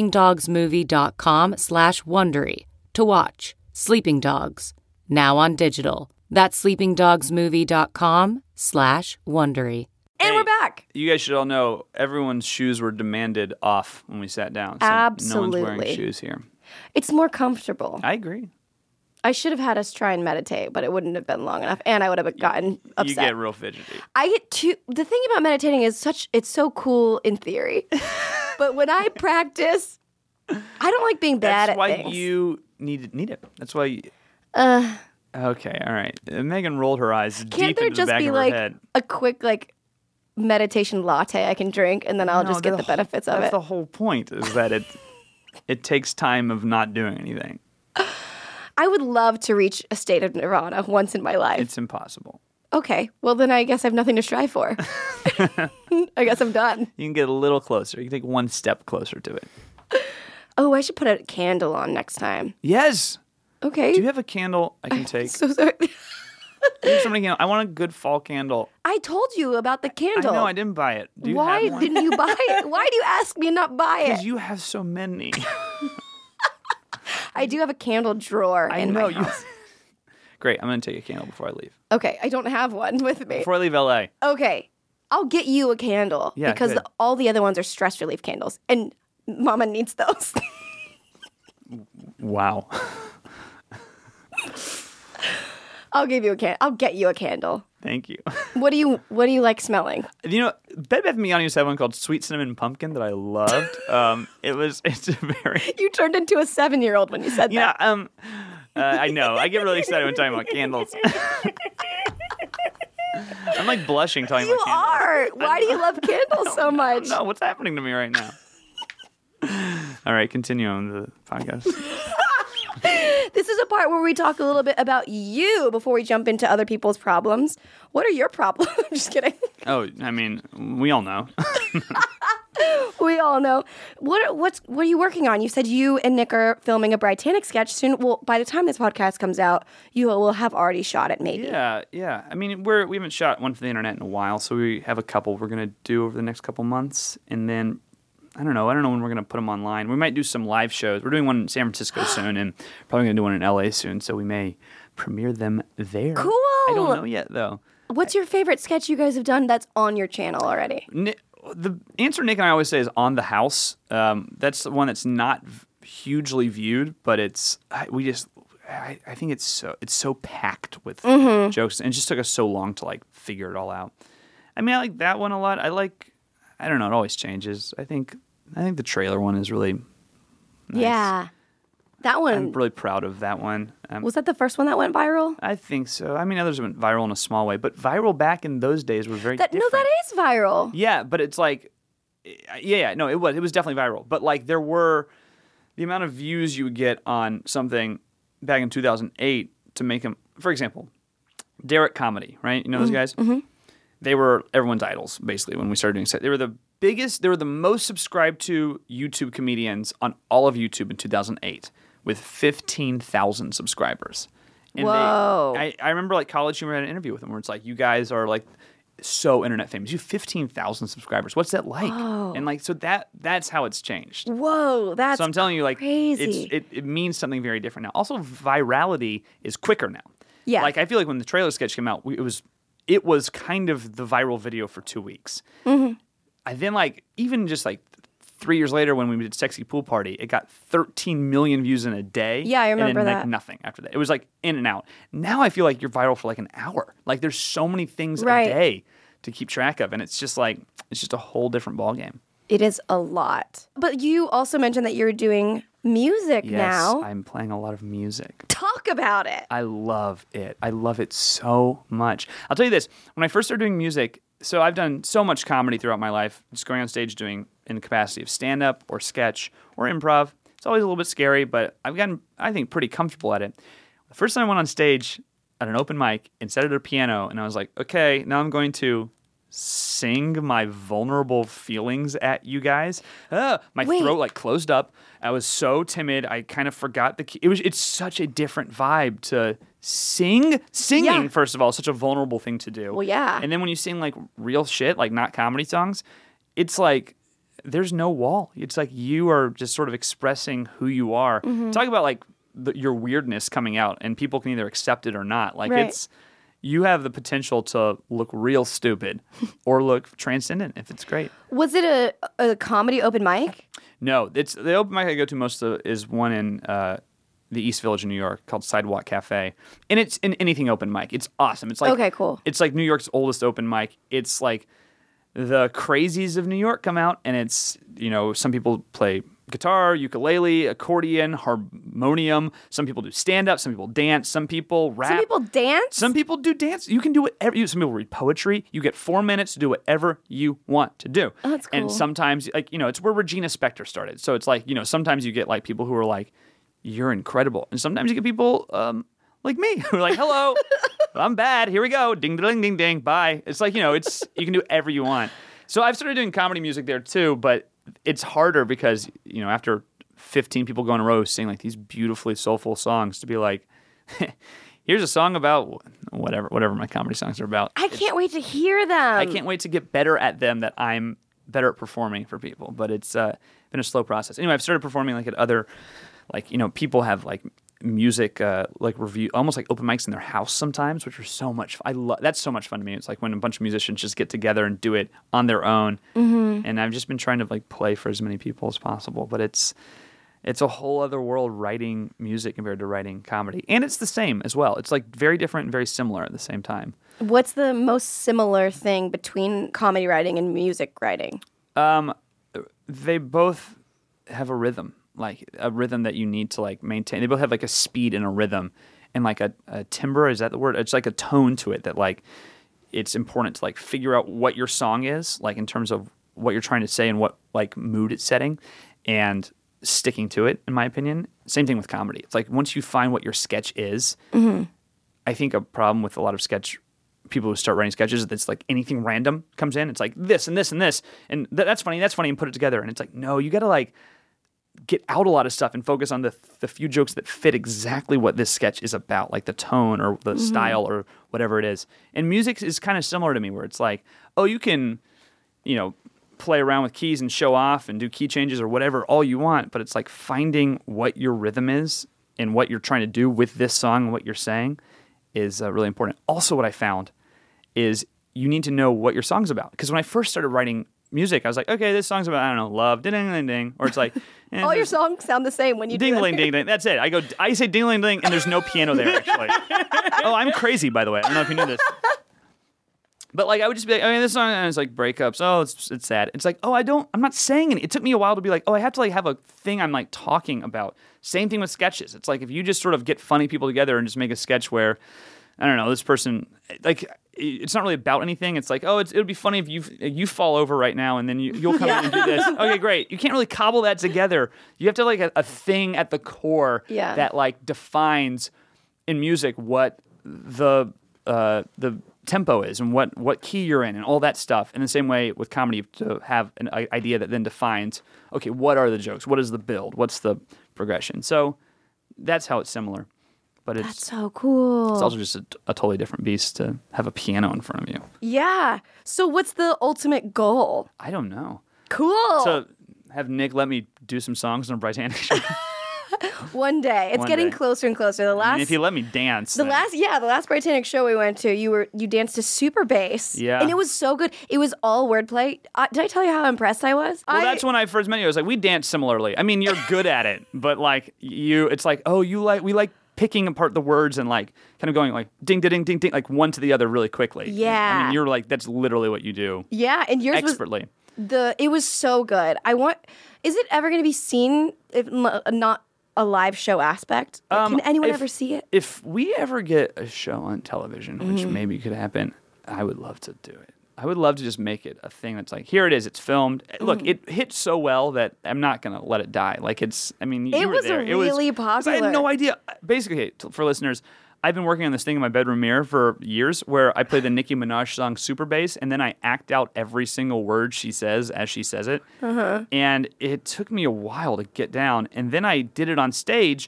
sleepingdogsmovie.com/Wondery to watch Sleeping Dogs, now on digital. That's sleepingdogsmovie.com/Wondery. And we're back. you guys should all know everyone's shoes were demanded off when we sat down. So Absolutely. No one's wearing shoes here. It's more comfortable. I agree. I should have had us try and meditate, but it wouldn't have been long enough, and I would have gotten upset. You get real fidgety. The thing about meditating is it's so cool in theory, but when I practice, I don't like being bad at things. That's why you need it. That's why you... Okay, all right. Megan rolled her eyes deep into the back of her head. A quick, meditation latte I can drink, and then I'll just get the benefits of it? That's the whole point, is that it takes time of not doing anything. I would love to reach a state of nirvana once in my life. It's impossible. Okay, well then I guess I have nothing to strive for. I guess I'm done. You can get a little closer. You can take one step closer to it. Oh, I should put a candle on next time. Yes. Okay. Do you have a candle I can take? So sorry. I want a good fall candle. I told you about the candle. I know, I didn't buy it. Do you Why have one? didn't you buy it? Why do you ask me and not buy it? Because you have so many. I do have a candle drawer in my house. Great, I'm going to take a candle before I leave. Okay, I don't have one with me. Before I leave LA. Okay, I'll get you a candle because good. all the other ones are stress relief candles, and Mama needs those. Wow. I'll get you a candle. Thank you. What do you like smelling? You know, Bed Bath & Beyond used to have one called Sweet Cinnamon Pumpkin that I loved. It's a very... You turned into a 7-year-old when you said that. Yeah, I know. I get really excited when talking about candles. I'm like blushing talking about candles. You are. Why do you love candles so much? No, what's happening to me right now? All right, continue on the podcast. This is a part where we talk a little bit about you before we jump into other people's problems. What are your problems? I'm just kidding. Oh, I mean, we all know. We all know. What are you working on? You said you and Nick are filming a Britannic sketch soon. Well, by the time this podcast comes out, you will have already shot it, maybe. Yeah. I mean, we haven't shot one for the internet in a while, so we have a couple we're going to do over the next couple months, and then I don't know when we're going to put them online. We might do some live shows. We're doing one in San Francisco soon, and probably going to do one in LA soon, so we may premiere them there. Cool. I don't know yet, though. What's your favorite sketch you guys have done that's on your channel already? The answer Nick and I always say is On the House. That's the one that's not hugely viewed, but I think it's so packed with jokes, and it just took us so long to figure it all out. I mean, I like that one a lot. I don't know, it always changes. I think the trailer one is really nice. Yeah. That one. I'm really proud of that one. Was that the first one that went viral? I think so. I mean, others went viral in a small way, but viral back in those days were very different. No, that is viral. Yeah, but it's no, it was definitely viral. But there were the amount of views you would get on something back in 2008 to make them, for example, Derek Comedy, right? You know those guys? Mm-hmm. They were everyone's idols, basically, when we started doing set. They were the most subscribed to YouTube comedians on all of YouTube in 2008 with 15,000 subscribers. And whoa. I remember college humor had an interview with them where it's you guys are so internet famous. You have 15,000 subscribers. What's that like? Whoa. And so that's how it's changed. Whoa, that's So I'm telling you, crazy. it means something very different now. Also, virality is quicker now. Yeah. I feel like when the trailer sketch came out, it was kind of the viral video for 2 weeks. Mm-hmm. And then even just 3 years later when we did Sexy Pool Party, it got 13 million views in a day. Yeah, I remember and then, that. Nothing after that. It was in and out. Now I feel like you're viral for an hour. There's so many things right. a day to keep track of, and it's just it's just a whole different ballgame. It is a lot. But you also mentioned that you're doing music now. Yes, I'm playing a lot of music. Talk about it. I love it. I love it so much. I'll tell you this. When I first started doing music, so I've done so much comedy throughout my life, just going on stage doing in the capacity of stand-up or sketch or improv. It's always a little bit scary, but I've gotten, I think, pretty comfortable at it. The first time I went on stage at an open mic and sat at a piano, and I was like, okay, now I'm going to sing my vulnerable feelings at you guys. My throat closed up. I was so timid. I kind of forgot the key. It's such a different vibe to singing. Yeah. First of all, is such a vulnerable thing to do. Well, yeah. And then when you sing real shit, not comedy songs, it's there's no wall. It's you are just sort of expressing who you are. Mm-hmm. Talk about your weirdness coming out, and people can either accept it or not. Right. you have the potential to look real stupid or look transcendent if it's great. Was it a comedy open mic? No, it's the open mic I go to most of is one in the East Village in New York called Sidewalk Cafe. And it's in anything open mic. It's awesome. It's like Okay, cool. It's like New York's oldest open mic. It's like the crazies of New York come out, and it's, some people play guitar, ukulele, accordion, harmonium. Some people do stand-up. Some people dance. Some people rap. Some people dance? Some people do dance. You can do whatever. Some people read poetry. You get 4 minutes to do whatever you want to do. Oh, that's cool. And sometimes, it's where Regina Spektor started. So it's like, sometimes you get like people who are like, you're incredible. And sometimes you get people like me who are like, hello, I'm bad. Here we go. Ding, ding, ding, ding. Bye. It's like, you can do whatever you want. So I've started doing comedy music there too, but it's harder because, after 15 people go in a row sing like these beautifully soulful songs, to be like, here's a song about whatever my comedy songs are about. I can't wait to hear them. I can't wait to get better at them, that I'm better at performing for people. But it's been a slow process. Anyway, I've started performing like at other, people have like music review, almost like open mics in their house sometimes, which are so much fun. That's so much fun to me. It's like when a bunch of musicians just get together and do it on their own. Mm-hmm. And I've just been trying to like play for as many people as possible. But it's a whole other world writing music compared to writing comedy. And it's the same as well. It's like very different and very similar at the same time. What's the most similar thing between comedy writing and music writing? They both have a rhythm. Like a rhythm that you need to like maintain. They both have like a speed and a rhythm and like a timbre. Is that the word? It's like a tone to it that like it's important to like figure out what your song is, like in terms of what you're trying to say and what like mood it's setting, and sticking to it, in my opinion. Same thing with comedy. It's like once you find what your sketch is, mm-hmm. I think a problem with a lot of sketch people who start writing sketches is that it's like anything random comes in. It's like this and this and this and that's funny, and put it together. And it's like, no, you got to like get out a lot of stuff and focus on the few jokes that fit exactly what this sketch is about, like the tone or the mm-hmm. style or whatever it is. And music is kind of similar to me, where it's like, oh, you can, play around with keys and show off and do key changes or whatever all you want, but it's like finding what your rhythm is and what you're trying to do with this song and what you're saying is really important. Also, what I found is you need to know what your song's about. Because when I first started writing music, I was like, okay, this song's about, I don't know, love, ding, ding, ding, ding. Or it's like... all your songs sound the same when you ding, do ding, ding, ding. That's it. I say ding, ding, ding, and there's no piano there, actually. Oh, I'm crazy, by the way. I don't know if you knew this. But like, I would just be like, okay, this song, and it's like breakups. Oh, it's sad. It's like, oh, I'm not saying it. It took me a while to be like, oh, I have to like have a thing I'm like talking about. Same thing with sketches. It's like if you just sort of get funny people together and just make a sketch where, I don't know, this person, like, it's not really about anything. It's like, oh, it would be funny if you fall over right now and then you'll come in and do this. Okay, great. You can't really cobble that together. You have to have like a thing at the core that like defines in music what the tempo is and what key you're in and all that stuff. In the same way with comedy, to have an idea that then defines, okay, what are the jokes? What is the build? What's the progression? So that's how it's similar. But that's so cool. It's also just a totally different beast to have a piano in front of you. Yeah. So what's the ultimate goal? I don't know. Cool. So have Nick let me do some songs on a Britannic show. One day. It's getting closer and closer. If you let me dance. The last Britannic show we went to, you danced to Super Bass. Yeah. And it was so good. It was all wordplay. Did I tell you how impressed I was? Well, that's when I first met you. I was like, we dance similarly. I mean, you're good at it, but like it's like, oh, we like picking apart the words and like kind of going like ding, ding, ding, ding, like one to the other really quickly. Yeah. I mean, you're like, that's literally what you do. Yeah. And yours expertly. It was so good. Is it ever going to be seen, if not a live show aspect? Can anyone ever see it? If we ever get a show on television, which maybe could happen, I would love to do it. I would love to just make it a thing that's like, here it is, it's filmed. Look, it hit so well that I'm not going to let it die. Like you were there. It was really popular. I had no idea. Basically, for listeners, I've been working on this thing in my bedroom mirror for years where I play the Nicki Minaj song Super Bass, and then I act out every single word she says as she says it. Uh-huh. And it took me a while to get down. And then I did it on stage,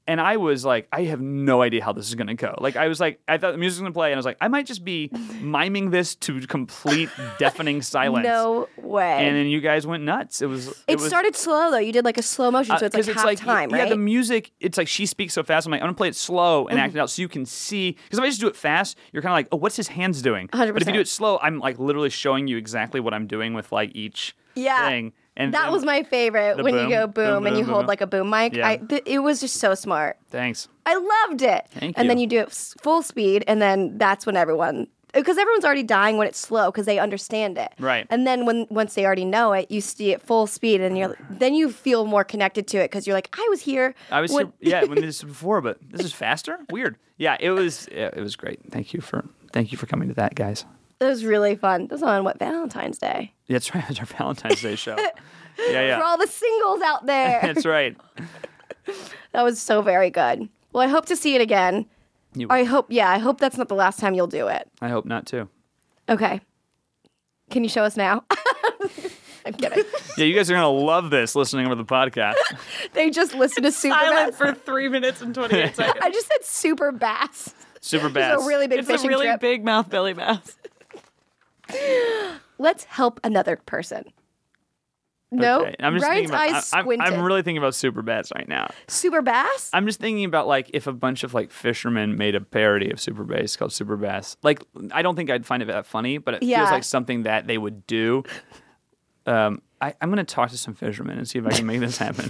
And I was like, I have no idea how this is going to go. Like, I was like, I thought the music was going to play, and I was like, I might just be miming this to complete deafening silence. No way. And then you guys went nuts. It started slow, though. You did like a slow motion, so it's like half time, right? Yeah, the music, it's like she speaks so fast. I'm like, I'm going to play it slow and act it out so you can see. Because if I just do it fast, you're kind of like, oh, what's his hands doing? 100%. But if you do it slow, I'm like literally showing you exactly what I'm doing with like each thing. And that was my favorite when you go boom and you hold like a boom mic. Yeah. It was just so smart. Thanks. I loved it. Thank and you. then you do it full speed, and then that's when because everyone's already dying when it's slow because they understand it. Right. And then once they already know it, you see it full speed, and then you feel more connected to it because you're like, I was here. Here, yeah, when this was before, but this is faster. Weird. Yeah, it was great. Thank you for coming to that, guys. It was really fun. It was on Valentine's Day. That's right. It's our Valentine's Day show. Yeah. For all the singles out there. That's right. That was so very good. Well, I hope to see it again. I hope that's not the last time you'll do it. I hope not too. Okay. Can you show us now? I'm kidding. Yeah, you guys are gonna love this listening over the podcast. They just listen to Super Silent Bass. for 3 minutes and 28 seconds. I just said Super Bass. Super It's bass. a really big It's a fishing really trip. big mouth belly bass. Let's help another person. No, Okay, I'm just Ryan's thinking about, eyes squinted. I'm really thinking about Super Bass right now. Super Bass? I'm just thinking about like if a bunch of like fishermen made a parody of Super Bass called Super Bass. Like, I don't think I'd find it that funny, but it feels like something that they would do. I'm going to talk to some fishermen and see if I can make this happen.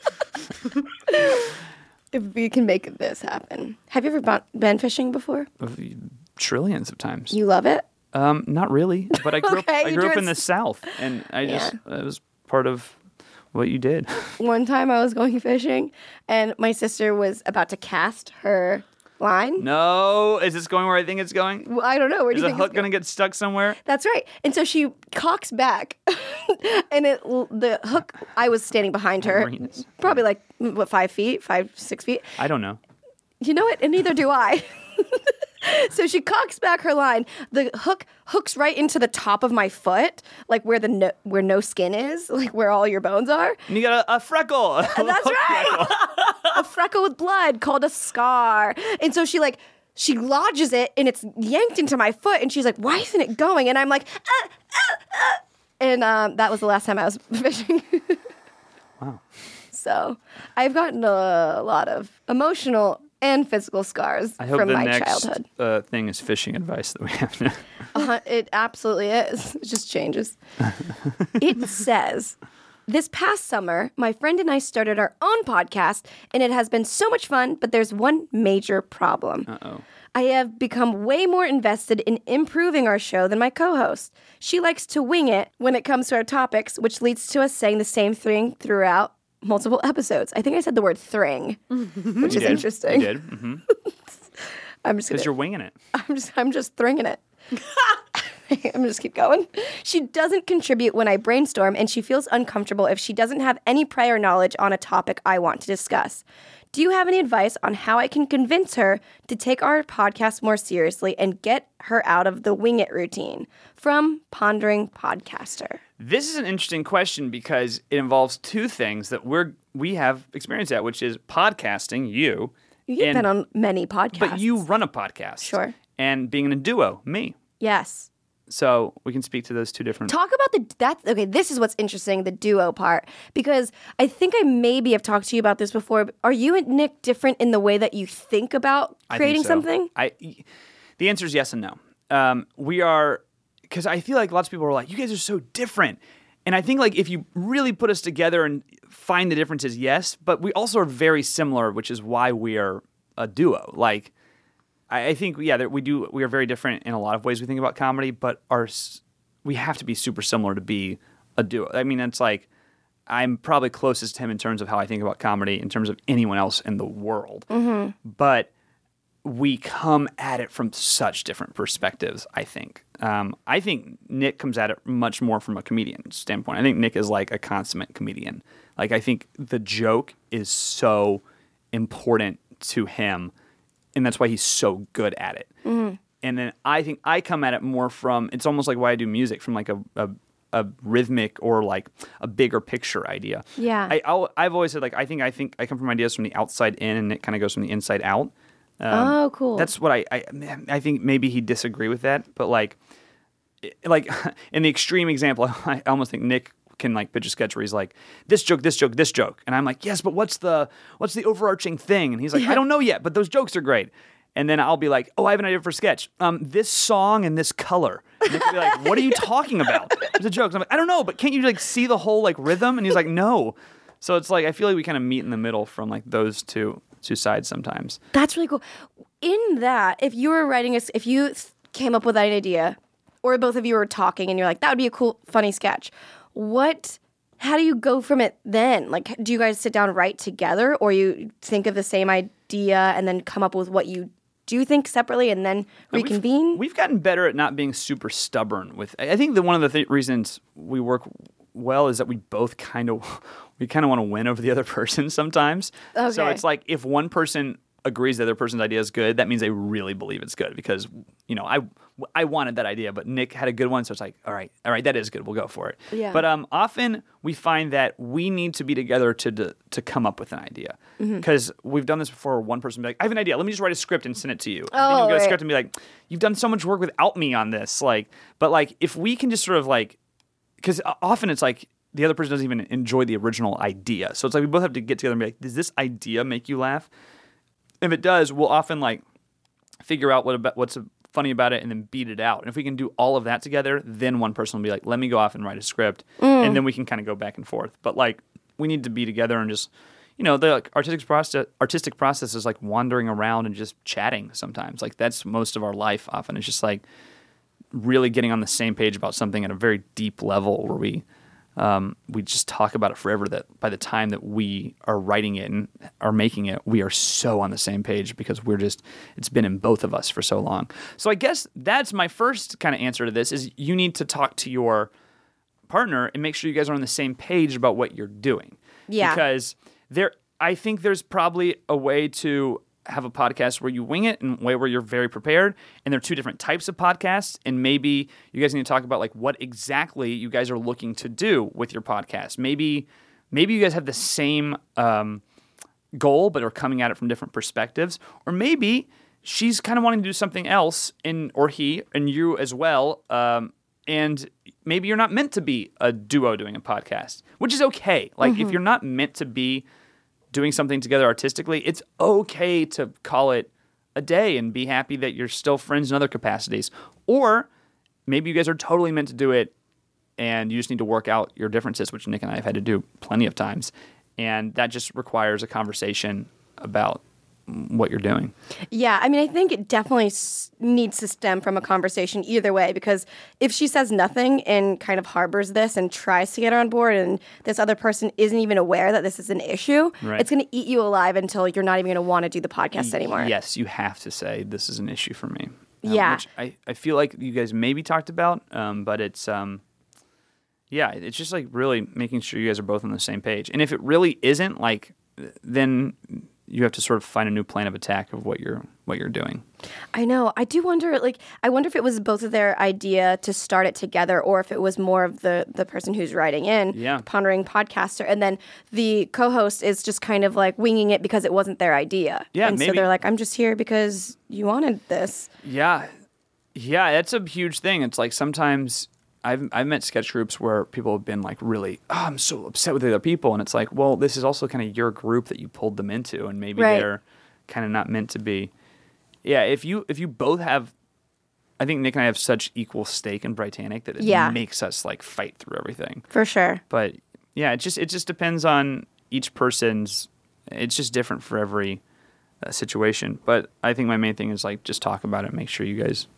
If we can make this happen. Have you ever been fishing before? Trillions of times. You love it? Not really, but I grew Okay, up. I you grew do up it in the South, and it was part of what you did. One time I was going fishing, and my sister was about to cast her line. No, is this going where I think it's going? Well, I don't know. Where do Is you the think hook it's going to get stuck somewhere? That's right. And so she cocks back, and the hook. I was standing behind her, Marinus. probably like 5 feet, 6 feet. I don't know. You know what? And neither do I. So she cocks back her line. The hook hooks right into the top of my foot, like where no skin is, like where all your bones are. And you got a freckle. That's right. A freckle with blood called a scar. And so she lodges it, and it's yanked into my foot. And she's like, "Why isn't it going?" And I'm like, And that was the last time I was fishing. Wow. So I've gotten a lot of emotional and physical scars I hope from the my next childhood. thing is fishing advice that we have now. It absolutely is. It just changes. It says, this past summer, my friend and I started our own podcast, and it has been so much fun, but there's one major problem. Uh-oh. I have become way more invested in improving our show than my co-host. She likes to wing it when it comes to our topics, which leads to us saying the same thing throughout multiple episodes. I think I said the word thring, which is interesting. You did. Mm-hmm. I'm just Because you're winging it. I'm just thringing it. I'm gonna just keep going. She doesn't contribute when I brainstorm, and she feels uncomfortable if she doesn't have any prior knowledge on a topic I want to discuss. Do you have any advice on how I can convince her to take our podcast more seriously and get her out of the wing it routine? From Pondering Podcaster. This is an interesting question because it involves two things that we have experience at, which is podcasting, you've been on many podcasts. But you run a podcast. Sure. And being in a duo, me. Yes. So we can speak to those two different... Talk about okay, this is what's interesting, the duo part, because I think I maybe have talked to you about this before. But are you and Nick different in the way that you think about creating something? The answer is yes and no. We are... Because I feel like lots of people are like, you guys are so different. And I think like if you really put us together and find the differences, yes. But we also are very similar, which is why we are a duo. Like, I think, we are very different in a lot of ways we think about comedy, but we have to be super similar to be a duo. I mean, it's like, I'm probably closest to him in terms of how I think about comedy, in terms of anyone else in the world. Mm-hmm. But we come at it from such different perspectives, I think. I think Nick comes at it much more from a comedian standpoint. I think Nick is like a consummate comedian. Like, I think the joke is so important to him, and that's why he's so good at it. Mm-hmm. And then I think I come at it more from, it's almost like why I do music, from like a a rhythmic or like a bigger picture idea. Yeah. I've always said like I think I come from ideas from the outside in, and it kind of goes from the inside out. Oh, cool. That's what I think. Maybe he'd disagree with that, but like in the extreme example, I almost think Nick can like pitch a sketch where he's like, this joke, and I'm like, yes, but what's the overarching thing? And he's like, I don't know yet, but those jokes are great. And then I'll be like, oh, I have an idea for a sketch. This song and this color. And Nick will be like, what are you talking about? It's a joke. So I'm like, I don't know, but can't you like see the whole like rhythm? And he's like, no. So it's like I feel like we kind of meet in the middle from like those two sides sometimes. That's really cool. In that, if you were writing if you came up with an idea, or both of you were talking and you're like, that would be a cool, funny sketch. How do you go from it then? Like, do you guys sit down and write together, or you think of the same idea and then come up with what you do think separately and then reconvene? We've gotten better at not being super stubborn with. I think that one of the reasons we work well is that we both kind of want to win over the other person sometimes. Okay. So it's like if one person agrees the other person's idea is good, that means they really believe it's good because, you know, I wanted that idea, but Nick had a good one, so it's like, all right, that is good, we'll go for it. Yeah. But often we find that we need to be together to come up with an idea because we've done this before. One person will be like, I have an idea, let me just write a script and send it to you. And then you'll get a script and be like, you've done so much work without me on this. Like, but like if we can just sort of like, because often it's like the other person doesn't even enjoy the original idea, so it's like we both have to get together and be like, does this idea make you laugh? If it does, we'll often like figure out what's funny about it and then beat it out. And if we can do all of that together, then one person will be like, let me go off and write a script. And then we can kind of go back and forth. But like we need to be together and just, you know, the like, artistic process is like wandering around and just chatting sometimes. Like that's most of our life often. It's just like really getting on the same page about something at a very deep level where we just talk about it forever, that by the time that we are writing it and are making it, we are so on the same page because it's been in both of us for so long. So I guess that's my first kind of answer to this is you need to talk to your partner and make sure you guys are on the same page about what you're doing. Yeah. Because I think there's probably a way to have a podcast where you wing it and a way where you're very prepared, and there are two different types of podcasts, and maybe you guys need to talk about like what exactly you guys are looking to do with your podcast. Maybe you guys have the same goal but are coming at it from different perspectives, or maybe she's kind of wanting to do something else, or he and you as well, and maybe you're not meant to be a duo doing a podcast, which is okay. Like if you're not meant to be doing something together artistically, it's okay to call it a day and be happy that you're still friends in other capacities. Or maybe you guys are totally meant to do it and you just need to work out your differences, which Nick and I have had to do plenty of times. And that just requires a conversation about what you're doing. Yeah, I mean, I think it definitely needs to stem from a conversation either way, because if she says nothing and kind of harbors this and tries to get her on board and this other person isn't even aware that this is an issue, it's going to eat you alive until you're not even going to want to do the podcast anymore. Yes, you have to say, this is an issue for me. Yeah. Which I feel like you guys maybe talked about, but it's... yeah, it's just like really making sure you guys are both on the same page. And if it really isn't, like, then you have to sort of find a new plan of attack of what you're doing. I know. I do wonder, like, I wonder if it was both of their idea to start it together, or if it was more of the person who's writing in, pondering podcaster, and then the co-host is just kind of like winging it because it wasn't their idea. Yeah, and maybe. so they're like, I'm just here because you wanted this. Yeah, that's a huge thing. It's like sometimes I've met sketch groups where people have been like, really, I'm so upset with the other people. And it's like, well, this is also kind of your group that you pulled them into, and maybe they're kind of not meant to be. Yeah, if you both have, I think Nick and I have such equal stake in Britannic that it makes us like fight through everything. For sure. But yeah, it just depends on each person's, it's just different for every situation. But I think my main thing is like, just talk about it, make sure you guys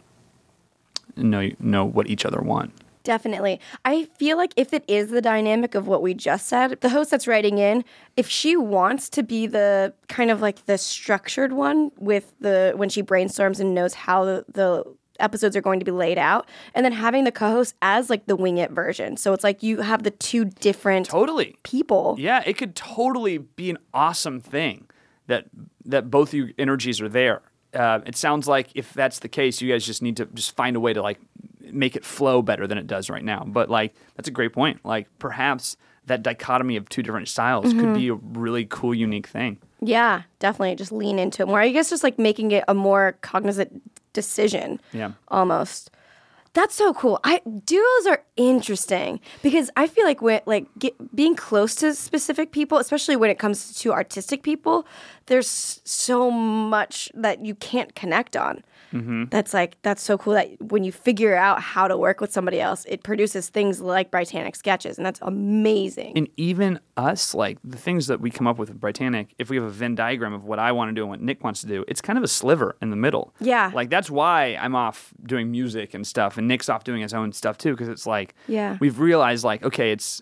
know what each other want. Definitely. I feel like if it is the dynamic of what we just said, the host that's writing in, if she wants to be the kind of like the structured one with when she brainstorms and knows how the episodes are going to be laid out, and then having the co-host as like the wing it version. So it's like you have the two different people. Yeah, it could totally be an awesome thing that both of your energies are there. it sounds like if that's the case, you guys just need to just find a way to like make it flow better than it does right now. But like that's a great point. Like perhaps that dichotomy of two different styles could be a really cool, unique thing. Yeah, definitely. Just lean into it more. I guess just like making it a more cognizant decision. Yeah. Almost. That's so cool. Duos are interesting because I feel like being close to specific people, especially when it comes to artistic people, there's so much that you can't connect on. Mm-hmm. That's so cool that when you figure out how to work with somebody else, it produces things like Britannic sketches, and that's amazing. And even us, like the things that we come up with Britannic, if we have a Venn diagram of what I want to do and what Nick wants to do, it's kind of a sliver in the middle. Yeah. Like that's why I'm off doing music and stuff, and Nick's off doing his own stuff too, because it's like we've realized like, okay, it's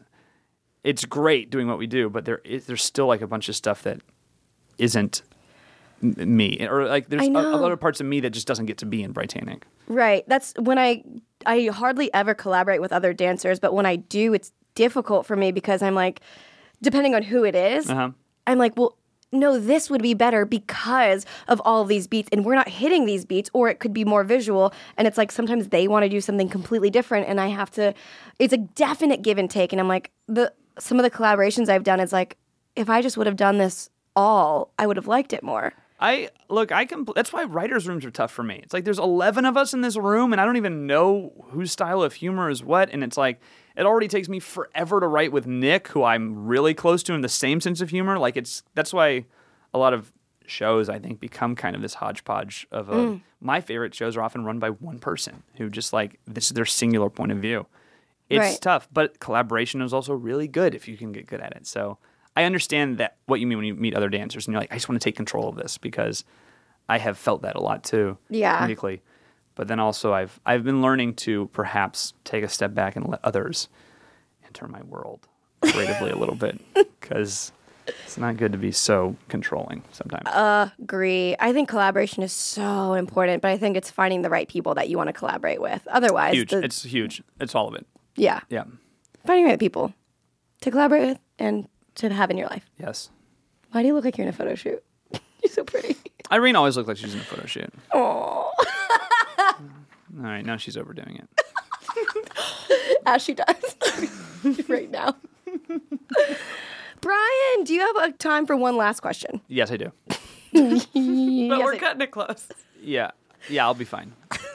great doing what we do, but there's still like a bunch of stuff that isn't me, or like there's other parts of me that just doesn't get to be in Britannic. Right. That's when I hardly ever collaborate with other dancers, but when I do, it's difficult for me because I'm like, depending on who it is, I'm like, well, no, this would be better because of all of these beats, and we're not hitting these beats, or it could be more visual, and it's like sometimes they want to do something completely different, and I have to, it's a definite give and take, and I'm like, some of the collaborations I've done, it's like, if I just would have done this all, I would have liked it more. That's why writers' rooms are tough for me. It's like there's 11 of us in this room, and I don't even know whose style of humor is what, and it's like it already takes me forever to write with Nick, who I'm really close to in the same sense of humor. Like that's why a lot of shows I think become kind of this hodgepodge of my favorite shows are often run by one person who just like this is their singular point of view. It's tough, but collaboration is also really good if you can get good at it. So I understand that what you mean when you meet other dancers and you're like, I just want to take control of this because I have felt that a lot too. Yeah. Comedically. But then also I've been learning to perhaps take a step back and let others enter my world creatively a little bit because it's not good to be so controlling sometimes. Agree. I think collaboration is so important, but I think it's finding the right people that you want to collaborate with. Otherwise, it's huge. It's all of it. Yeah. Yeah. Finding the right people to collaborate with and to have in your life. Yes. Why do you look like you're in a photo shoot? You're so pretty. Irene always looked like she's in a photo shoot. Aww. All right, now she's overdoing it. As she does right now. Brian, do you have a time for one last question? Yes, I do. But we're cutting it close. Yeah, I'll be fine.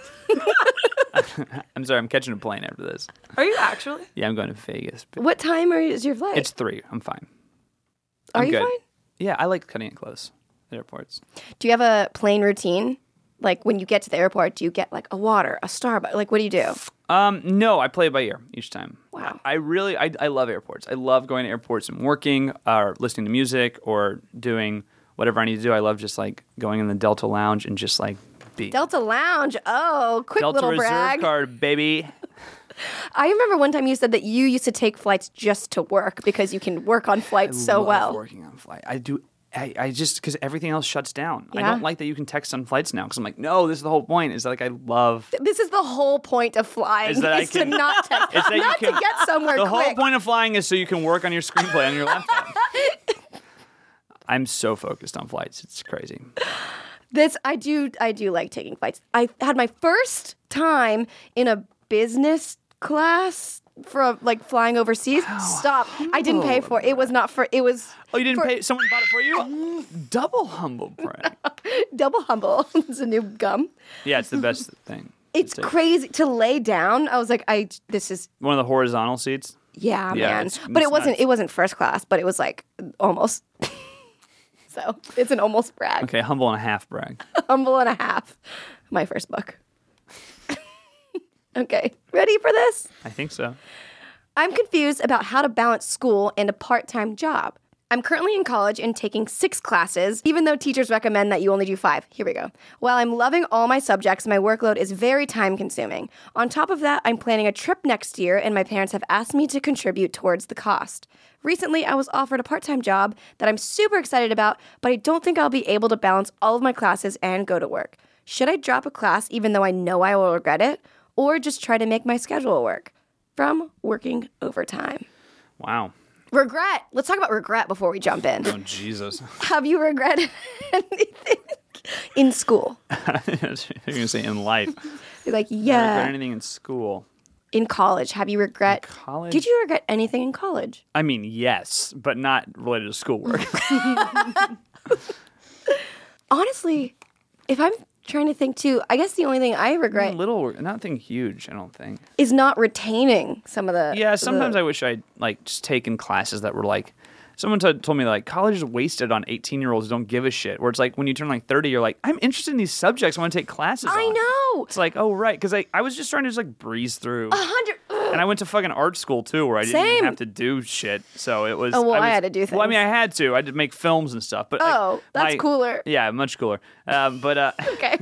I'm sorry, I'm catching a plane after this. Are you actually? Yeah, I'm going to Vegas. What time is your flight? It's 3. I'm fine. Are you good. fine? Yeah, I like cutting it close at airports. Do you have a plane routine? Like when you get to the airport, do you get like a water, a Starbucks? Like what do you do? No, I play it by ear each time. Wow. I love airports. I love going to airports and working or listening to music or doing whatever I need to do. I love just like going in the Delta Lounge and just like Delta Lounge. Oh, quick Delta little Reserve brag. card, baby. I remember one time you said that you used to take flights just to work because you can work on flights so well. I love working on flights. I do. I just, because everything else shuts down. Yeah. I don't like that you can text on flights now because I'm like, no, this is the whole point. Is like I love. This is the whole point of flying. Is to not text. It's not to get somewhere quick. The quick. whole point of flying is so you can work on your screenplay on your laptop. I'm so focused on flights. It's crazy. I do like taking flights. I had my first time in a business class for like flying overseas. Stop. I didn't pay for it. It was not for it was Oh, you didn't pay? Someone bought it for you? Double humble brag. Double humble. It's a new gum. Yeah, it's the best thing. It's crazy to lay down. I was like, this is one of the horizontal seats. Yeah, man. But it wasn't first class, but it was like almost. So it's an almost brag. Okay, humble and a half brag. Humble and a half. My first book. Okay, ready for this? I think so. I'm confused about how to balance school and a part-time job. I'm currently in college and taking 6 classes, even though teachers recommend that you only do 5. Here we go. While I'm loving all my subjects, my workload is very time-consuming. On top of that, I'm planning a trip next year, and my parents have asked me to contribute towards the cost. Recently, I was offered a part-time job that I'm super excited about, but I don't think I'll be able to balance all of my classes and go to work. Should I drop a class even though I know I will regret it, or just try to make my schedule work? From working overtime. Wow. Regret. Let's talk about regret before we jump in. Oh, Jesus. Have you regretted anything? In school. You're going to say in life. You're like, Regret yeah. anything in school? In college, have you regret? College? Did you regret anything in college? I mean, yes, but not related to schoolwork. Honestly, if I'm trying to think too, I guess the only thing I regret Nothing huge, I don't think. is not retaining some of the. Yeah, sometimes I wish I'd like just taken classes that were like. Someone told me like college is wasted on 18-year-olds who don't give a shit. Where it's like when you turn like 30, you're like, I'm interested in these subjects. I want to take classes. I on. know. It's like, oh right, because I was just trying to just like breeze through. 100. And I went to fucking art school too, where I didn't even Same. have to do shit. So it was. Oh well, I had to do things. Well, I mean, I had to. I had to make films and stuff. But that's cooler. Yeah, much cooler. Okay.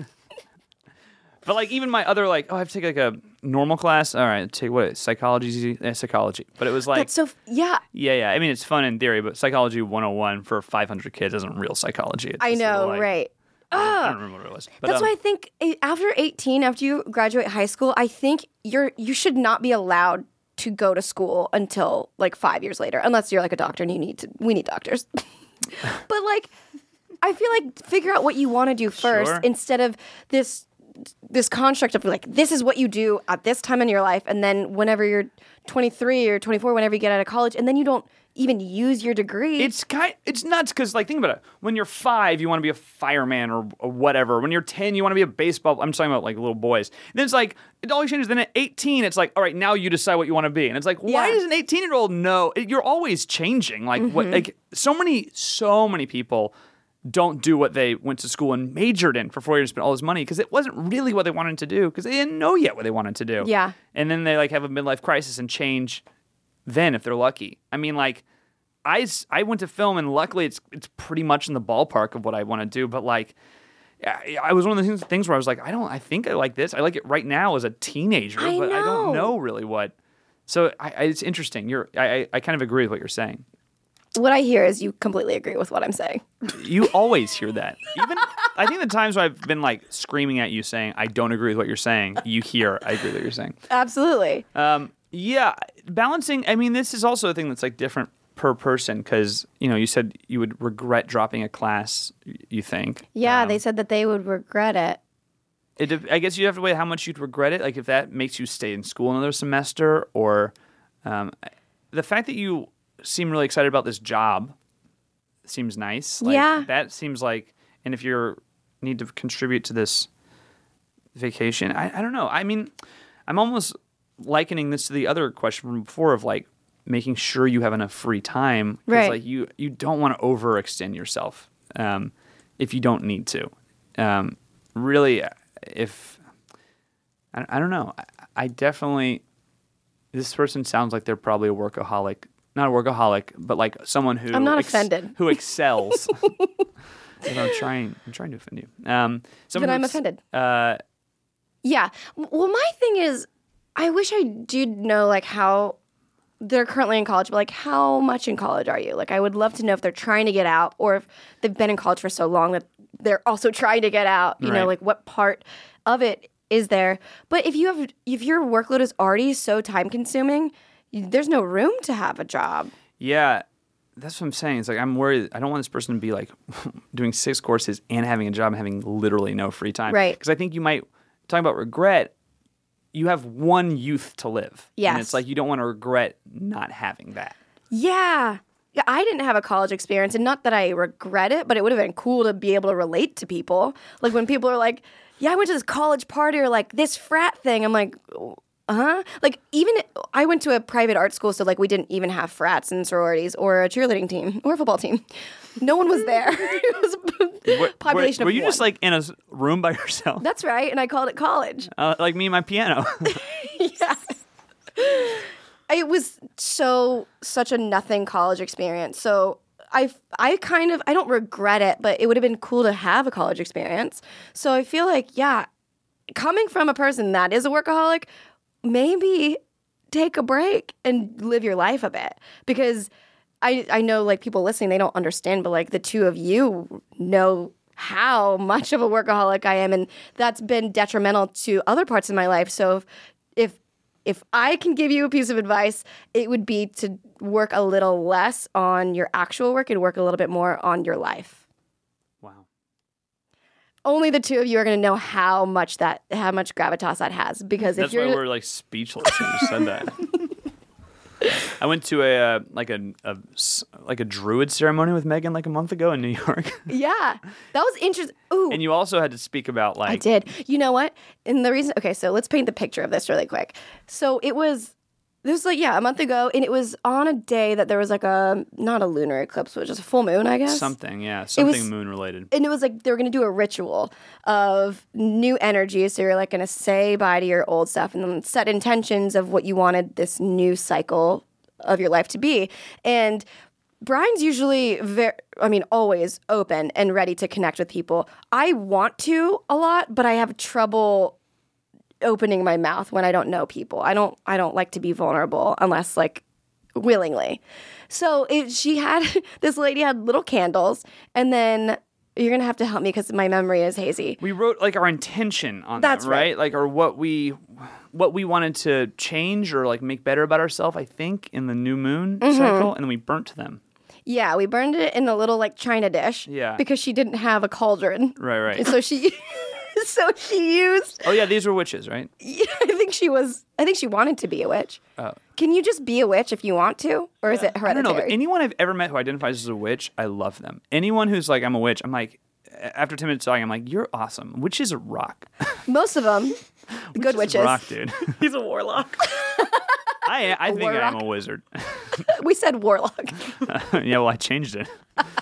But like even my other like, I have to take like a normal class. All right, take what psychology. But it was like That's so. Yeah. Yeah. I mean, it's fun in theory, but psychology 101 for 500 kids isn't real psychology. It's I just know, like, right? I don't remember what it was. But, That's why I think after 18, after you graduate high school, I think you should not be allowed to go to school until like 5 years later, unless you're like a doctor and we need doctors. But like, I feel like figure out what you want to do first instead of this construct of like, this is what you do at this time in your life. And then whenever you're 23 or 24, whenever you get out of college, and then you don't even use your degree. It's nuts because like think about it. When you're 5, you want to be a fireman or whatever. When you're 10, you want to be a baseball. I'm talking about like little boys. And then it's like it always changes. Then at 18, it's like all right, now you decide what you want to be. And it's like why does an 18-year-old know? You're always changing. Like what? Like so many people don't do what they went to school and majored in for 4 years and spent all this money because it wasn't really what they wanted to do because they didn't know yet what they wanted to do. Yeah. And then they like have a midlife crisis and change then if they're lucky. I mean, like I went to film and luckily it's pretty much in the ballpark of what I want to do. But like I was one of the things where I was like, I think I like this. I like it right now as a teenager, but I don't know really what. So it's interesting. I kind of agree with what you're saying. What I hear is you completely agree with what I'm saying. You always hear that. Even I think the times where I've been like screaming at you saying I don't agree with what you're saying, you hear I agree with what you're saying. Absolutely. Yeah, balancing. I mean, this is also a thing that's like different per person because you said you would regret dropping a class. You think? Yeah, they said that they would regret it. I guess you have to weigh how much you'd regret it. Like if that makes you stay in school another semester, or the fact that you seem really excited about this job seems nice. Like, yeah, that seems like. And if you need to contribute to this vacation, I don't know. I mean, I'm almost likening this to the other question from before of like making sure you have enough free time. Right. Like you don't want to overextend yourself if you don't need to. Really, if I don't know, I definitely. This person sounds like they're probably a workaholic. Not a workaholic, but like someone who I'm not offended. Who excels. I'm trying to offend you. Then I'm offended. Yeah. Well, my thing is, I wish I did know like how they're currently in college, but like how much in college are you? Like I would love to know if they're trying to get out or if they've been in college for so long that they're also trying to get out. You know, like what part of it is there? But if your workload is already so time consuming, there's no room to have a job. Yeah. That's what I'm saying. It's like I'm worried. I don't want this person to be like doing 6 courses and having a job and having literally no free time. Right. Because I think you might, talking about regret, you have one youth to live. Yes. And it's like you don't want to regret not having that. Yeah. Yeah, I didn't have a college experience, and not that I regret it, but it would have been cool to be able to relate to people. Like when people are like, yeah, I went to this college party or like this frat thing. I'm like, like even I went to a private art school, so like we didn't even have frats and sororities or a cheerleading team or a football team. No one was there. It was a population of Were you 1. just like in a room by yourself? That's right, and I called it college. Like me and my piano. Yeah. It was such a nothing college experience. So I don't regret it, but it would have been cool to have a college experience. So I feel like, yeah, coming from a person that is a workaholic, maybe take a break and live your life a bit. Because I know like people listening, they don't understand, but like the two of you know how much of a workaholic I am, and that's been detrimental to other parts of my life. So if I can give you a piece of advice, it would be to work a little less on your actual work and work a little bit more on your life. Wow. only the two of you are going to know how much gravitas that has. Because That's if you're why we're like speechless when you said that. I went to a druid ceremony with Megan like a month ago in New York. Yeah, that was interesting. Ooh. And you also had to speak about like... I did. You know what? And the reason... Okay, so let's paint the picture of this really quick. So it was... This was like, a month ago, and it was on a day that there was like not a lunar eclipse, but just a full moon, I guess. Something moon related. And it was like they were going to do a ritual of new energy. So you're like going to say bye to your old stuff and then set intentions of what you wanted this new cycle of your life to be. And Brian's usually always open and ready to connect with people. I want to a lot, but I have trouble opening my mouth when I don't know people. I don't like to be vulnerable unless like willingly. So this lady had little candles, and then you're gonna have to help me because my memory is hazy. We wrote like our intention on that, right? Like, or what we wanted to change or like make better about ourselves, I think, in the new moon cycle, and then we burnt them. Yeah, we burned it in a little like china dish. Yeah. Because she didn't have a cauldron. Right. And so she used... Oh, yeah, these were witches, right? Yeah, I think she wanted to be a witch. Oh. Can you just be a witch if you want to? Or is it hereditary? I don't know, but anyone I've ever met who identifies as a witch, I love them. Anyone who's like, I'm a witch, I'm like, after 10 minutes talking, I'm like, you're awesome. Witches rock. Most of them. The good witches. rock, dude. He's a warlock. I think warlock? I'm a wizard. We said warlock. Yeah, well, I changed it.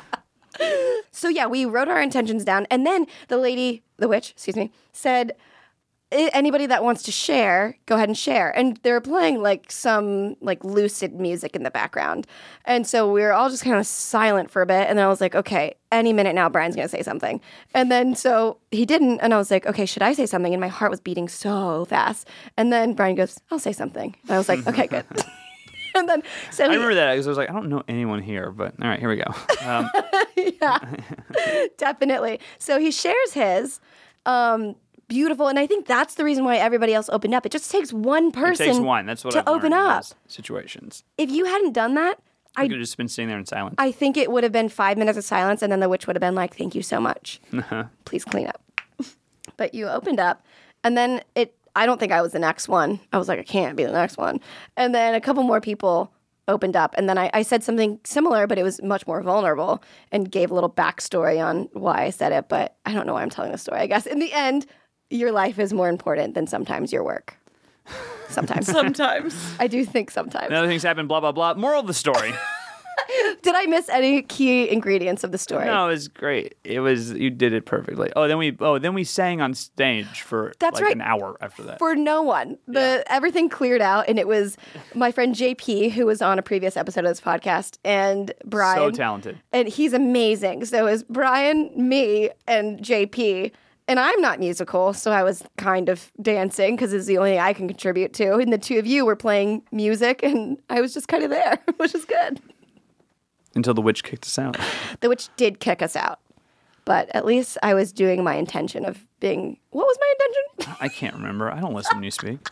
So yeah, we wrote our intentions down, and then the witch, said, anybody that wants to share, go ahead and share. And they were playing like some like lucid music in the background. And so we were all just kind of silent for a bit. And then I was like, okay, any minute now, Brian's going to say something. And then so he didn't. And I was like, okay, should I say something? And my heart was beating so fast. And then Brian goes, I'll say something. And I was like, okay, good. And then, I remember that because I was like, I don't know anyone here, but all right, here we go. Yeah, definitely. So he shares his, beautiful, and I think that's the reason why everybody else opened up. It just takes one person. It takes one. That's what to I've learned open in up. those situations. If you hadn't done that, I could have just been sitting there in silence. I think it would have been 5 minutes of silence, and then the witch would have been like, "Thank you so much. Please clean up." But you opened up, and then I don't think I was the next one. I was like, I can't be the next one. And then a couple more people opened up. And then I said something similar, but it was much more vulnerable and gave a little backstory on why I said it. But I don't know why I'm telling the story. I guess in the end, your life is more important than sometimes your work. Sometimes. Sometimes. I do think sometimes. And other things happen, blah, blah, blah. Moral of the story. Did I miss any key ingredients of the story? No, it was great. You did it perfectly. Then we sang on stage for an hour after that. For no one. Everything cleared out, and it was my friend JP, who was on a previous episode of this podcast, and Brian. So talented. And he's amazing. So it was Brian, me, and JP. And I'm not musical, so I was kind of dancing because it's the only thing I can contribute to. And the two of you were playing music, and I was just kind of there, which is good. Until the witch kicked us out. The witch did kick us out. But at least I was doing my intention of being... What was my intention? I can't remember. I don't listen when you speak.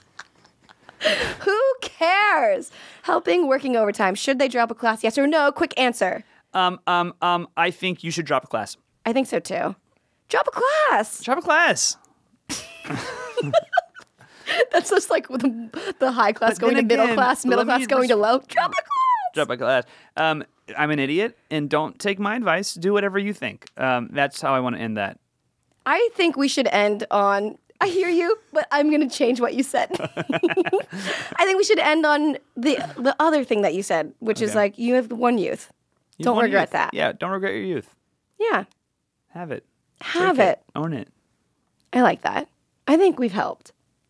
Who cares? Helping, working overtime. Should they drop a class? Yes or no? Quick answer. I think you should drop a class. I think so too. Drop a class. Drop a class. That's just like the high class going to middle class, middle class going to low. Drop a class. Drop a class. I'm an idiot, and don't take my advice. Do whatever you think. That's how I want to end that. I think we should end on, I hear you, but I'm going to change what you said. I think we should end on the other thing that you said, which is like, you have one youth. Don't regret that. Yeah, don't regret your youth. Yeah. Have it. Have it. Own it. I like that. I think we've helped.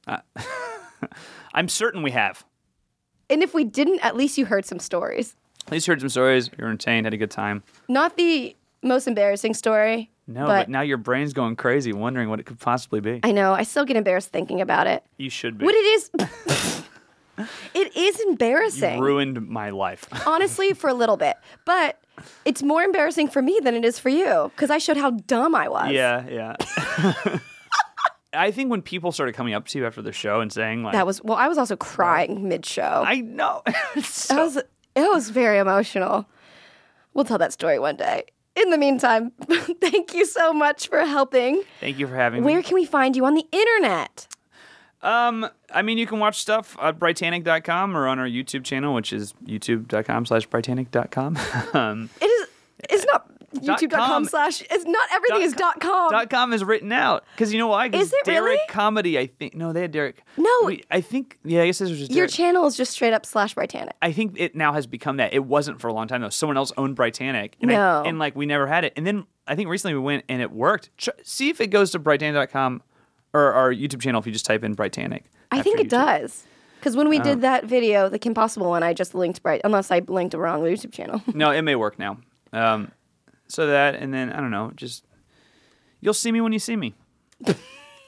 I'm certain we have. And if we didn't, at least you heard some stories. At least you heard some stories. You were entertained, had a good time. Not the most embarrassing story. No, but now your brain's going crazy wondering what it could possibly be. I know. I still get embarrassed thinking about it. You should be. What it is... It is embarrassing. You ruined my life. Honestly, for a little bit. But it's more embarrassing for me than it is for you, because I showed how dumb I was. Yeah. I think when people started coming up to you after the show and saying like... I was also crying mid-show. I know. It was very emotional. We'll tell that story one day. in the meantime, thank you so much for helping. Thank you for having me. Where can we find you on the internet? I mean, you can watch stuff at Brightannic.com or on our YouTube channel, which is youtube.com/Brightannic.com. It's not youtube.com/ it's not everything is .com. .com is written out because you know why? Is it Derek really? Comedy, I think. No, they had Derek. No. I think, yeah, I guess this was just Your Derek. channel is just straight up /Brightannic. I think it now has become that. It wasn't for a long time, though. Someone else owned Brightannic. And No. and, like, we never had it. And then I think recently we went and it worked. See if it goes to Brightannic.com or our YouTube channel if you just type in Brightannic. I think it does. Because when we Oh. did that video, the Kim Possible one, I just linked unless I linked a wrong YouTube channel. No, it may work now. So that, and then, I don't know, just, you'll see me when you see me. Okay.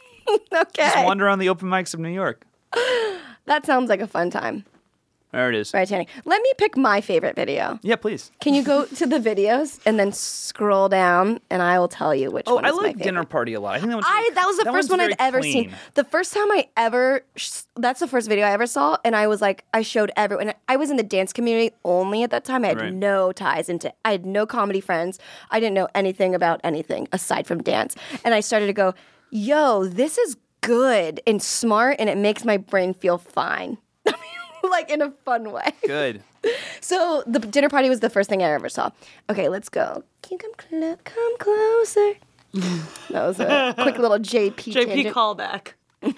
Just wander on the open mics of New York. That sounds like a fun time. There it is. Brightannic. Let me pick my favorite video. Yeah, please. Can you go to the videos and then scroll down, and I will tell you which one I is my like favorite. Dinner Party a lot. I think that one's That was the first one I'd ever seen. The first time that's the first video I ever saw, and I was like, I showed everyone. I was in the dance community only at that time. I had Right. no ties I had no comedy friends. I didn't know anything about anything aside from dance. And I started to go, yo, this is good and smart, and it makes my brain feel fine. Like in a fun way. Good. So the dinner party was the first thing I ever saw. Okay, let's go. Can you come closer? That was a quick little JP tangent. callback.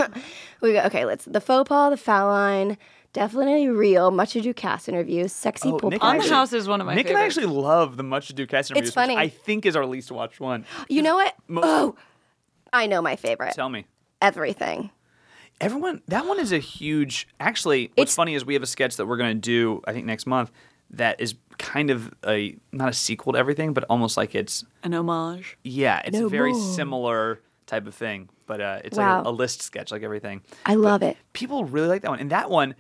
Let's the faux pas, the foul line, definitely real, Much Ado cast interviews, sexy pool Nick On party. the House is one of my Nick favorites. and I actually love the Much Ado cast interviews, funny. which I think is our least watched one. You know what? Most- I know my favorite. Tell me. Everything. That one is a huge, actually, what's It's- funny is we have a sketch that we're going to do, I think next month, that is kind of not a sequel to Everything, but almost like it's, An homage. yeah, it's a very more. similar type of thing, but it's Wow. like a list sketch like Everything. I love it. People really like that one. And that one,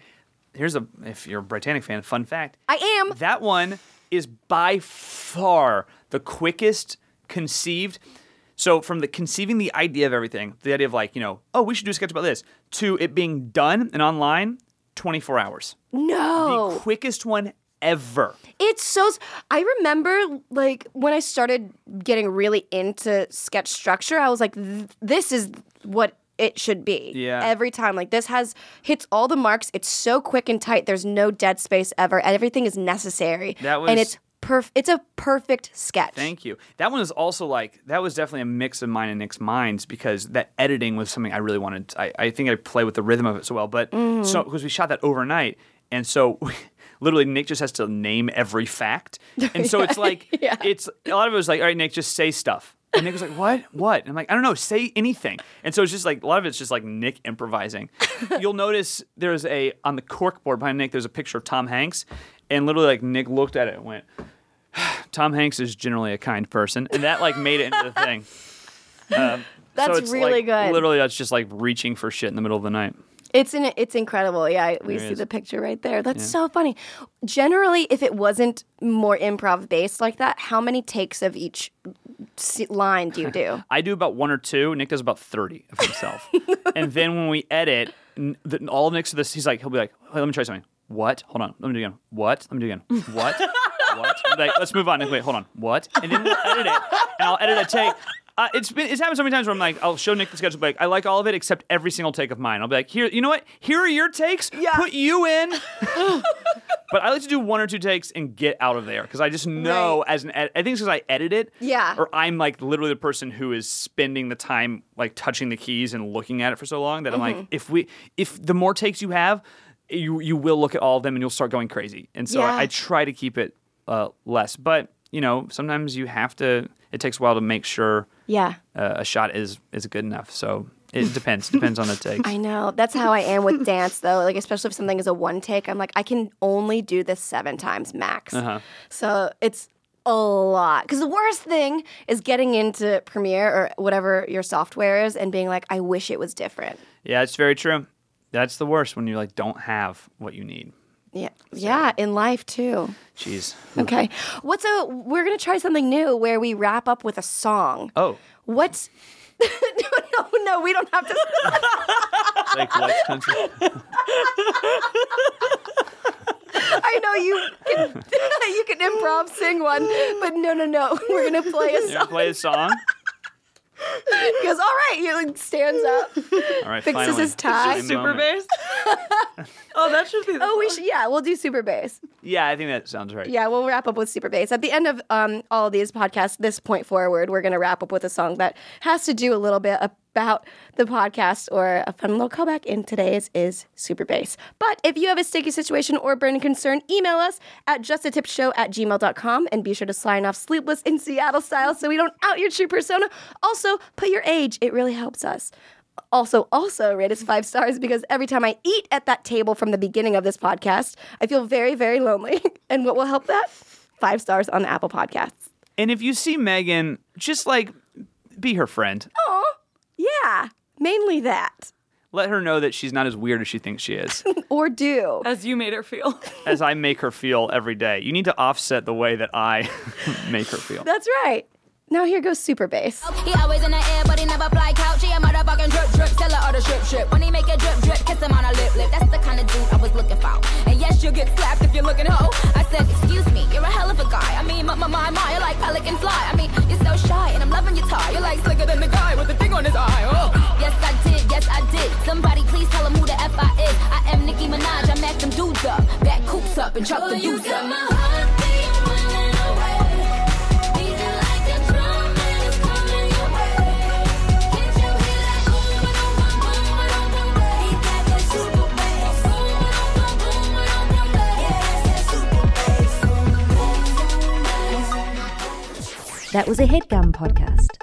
if you're a Brightannic fan, fun fact. I am. That one is by far the quickest conceived. So from the conceiving the idea of everything, the idea of like, we should do a sketch about this, to it being done and online, 24 hours. No. The quickest one ever. It's so. I remember, like, when I started getting really into sketch structure, I was like, this is what it should be. Yeah. Every time. Like, this hits all the marks. It's so quick and tight. There's no dead space ever. Everything is necessary. And it's it's a perfect sketch. Thank you. That one is also that was definitely a mix of mine and Nick's minds because that editing was something I really wanted. I think I play with the rhythm of it so well, but so because we shot that overnight, and so literally Nick just has to name every fact, and so it's like it's a lot of it was like, all right, Nick, just say stuff. And Nick was like, what? And I'm like, I don't know, say anything. And so it's just like, a lot of it's just like Nick improvising. You'll notice there's on the cork board behind Nick, there's a picture of Tom Hanks. And literally like Nick looked at it and went, Tom Hanks is generally a kind person. And that like made it into the thing. That's so it's really good. Literally that's just like reaching for shit in the middle of the night. It's incredible. Yeah, we see the picture right there. That's so funny. Generally, if it wasn't more improv based like that, how many takes of each line do you do? I do about 1 or 2. Nick does about 30 of himself. And then when we edit, all of Nick's this, he'll be like, hey, let me try something. What? Hold on. Let me do it again. What? Let me do it again. What? What? Like, let's move on. Wait, hold on. What? And then we'll edit it, and I'll edit a take. It's happened so many times where I'm like, I'll show Nick the sketch, I'll be like, I like all of it except every single take of mine. I'll be like, here, you know what? Here are your takes. Yeah. Put you in. But I like to do 1 or 2 takes and get out of there because I just know I think it's because I edit it. Yeah. Or I'm like literally the person who is spending the time like touching the keys and looking at it for so long that I'm like, if the more takes you have, you will look at all of them and you'll start going crazy. And so I try to keep it less. But sometimes you have to. It takes a while to make sure a shot is good enough. So it depends. Depends on the take. I know. That's how I am with dance, though. Like, especially if something is a one take, I'm like, I can only do this 7 times max. So it's a lot. Because the worst thing is getting into Premiere or whatever your software is and being like, I wish it was different. Yeah, it's very true. That's the worst when you like don't have what you need. Yeah. Yeah, in life too. Jeez. Okay. We're going to try something new where we wrap up with a song. Oh. What's No, we don't have to. Like what country? I know you can improv sing one, but no. We're gonna play a song. You're gonna play a song? He goes, all right. He like stands up, All right, fixes finally. his tie. Super bass? Oh, that should be the song. We'll do super bass. Yeah, I think that sounds right. Yeah, we'll wrap up with super bass. At the end of all of these podcasts, this point forward, we're going to wrap up with a song that has to do a little bit about the podcast, or a fun little callback, and today's is super bass. But if you have a sticky situation or burning concern, email us at justatipshow@gmail.com, and be sure to sign off Sleepless in Seattle style so we don't out your true persona. Also, put your age. It really helps us. Also, rate us 5 stars, because every time I eat at that table from the beginning of this podcast, I feel very, very lonely. And what will help that? 5 stars on the Apple Podcasts. And if you see Megan, just like be her friend. Oh, yeah. Mainly that. Let her know that she's not as weird as she thinks she is. Or do. As you made her feel. As I make her feel every day. You need to offset the way that I make her feel. That's right. Now here goes super bass. He always in the air, but he never fly couch. He a motherfucking drip, sell her the strip. When he make a drip, kiss him on a lip. That's the kind of dude I was looking for. And yes, you'll get slapped if you're looking hoe. I said, excuse me, you're a hell of a guy. I mean, my, you're like pelican fly. I mean, you're so shy, and I'm loving your tie. You're like slicker than the guy with the thing on his eye. Oh, yes, I did. Somebody please tell him who the F I is. I am Nicki Minaj, I mack them dudes up. Back coops up and chuck the dudes up. That was a HeadGum podcast.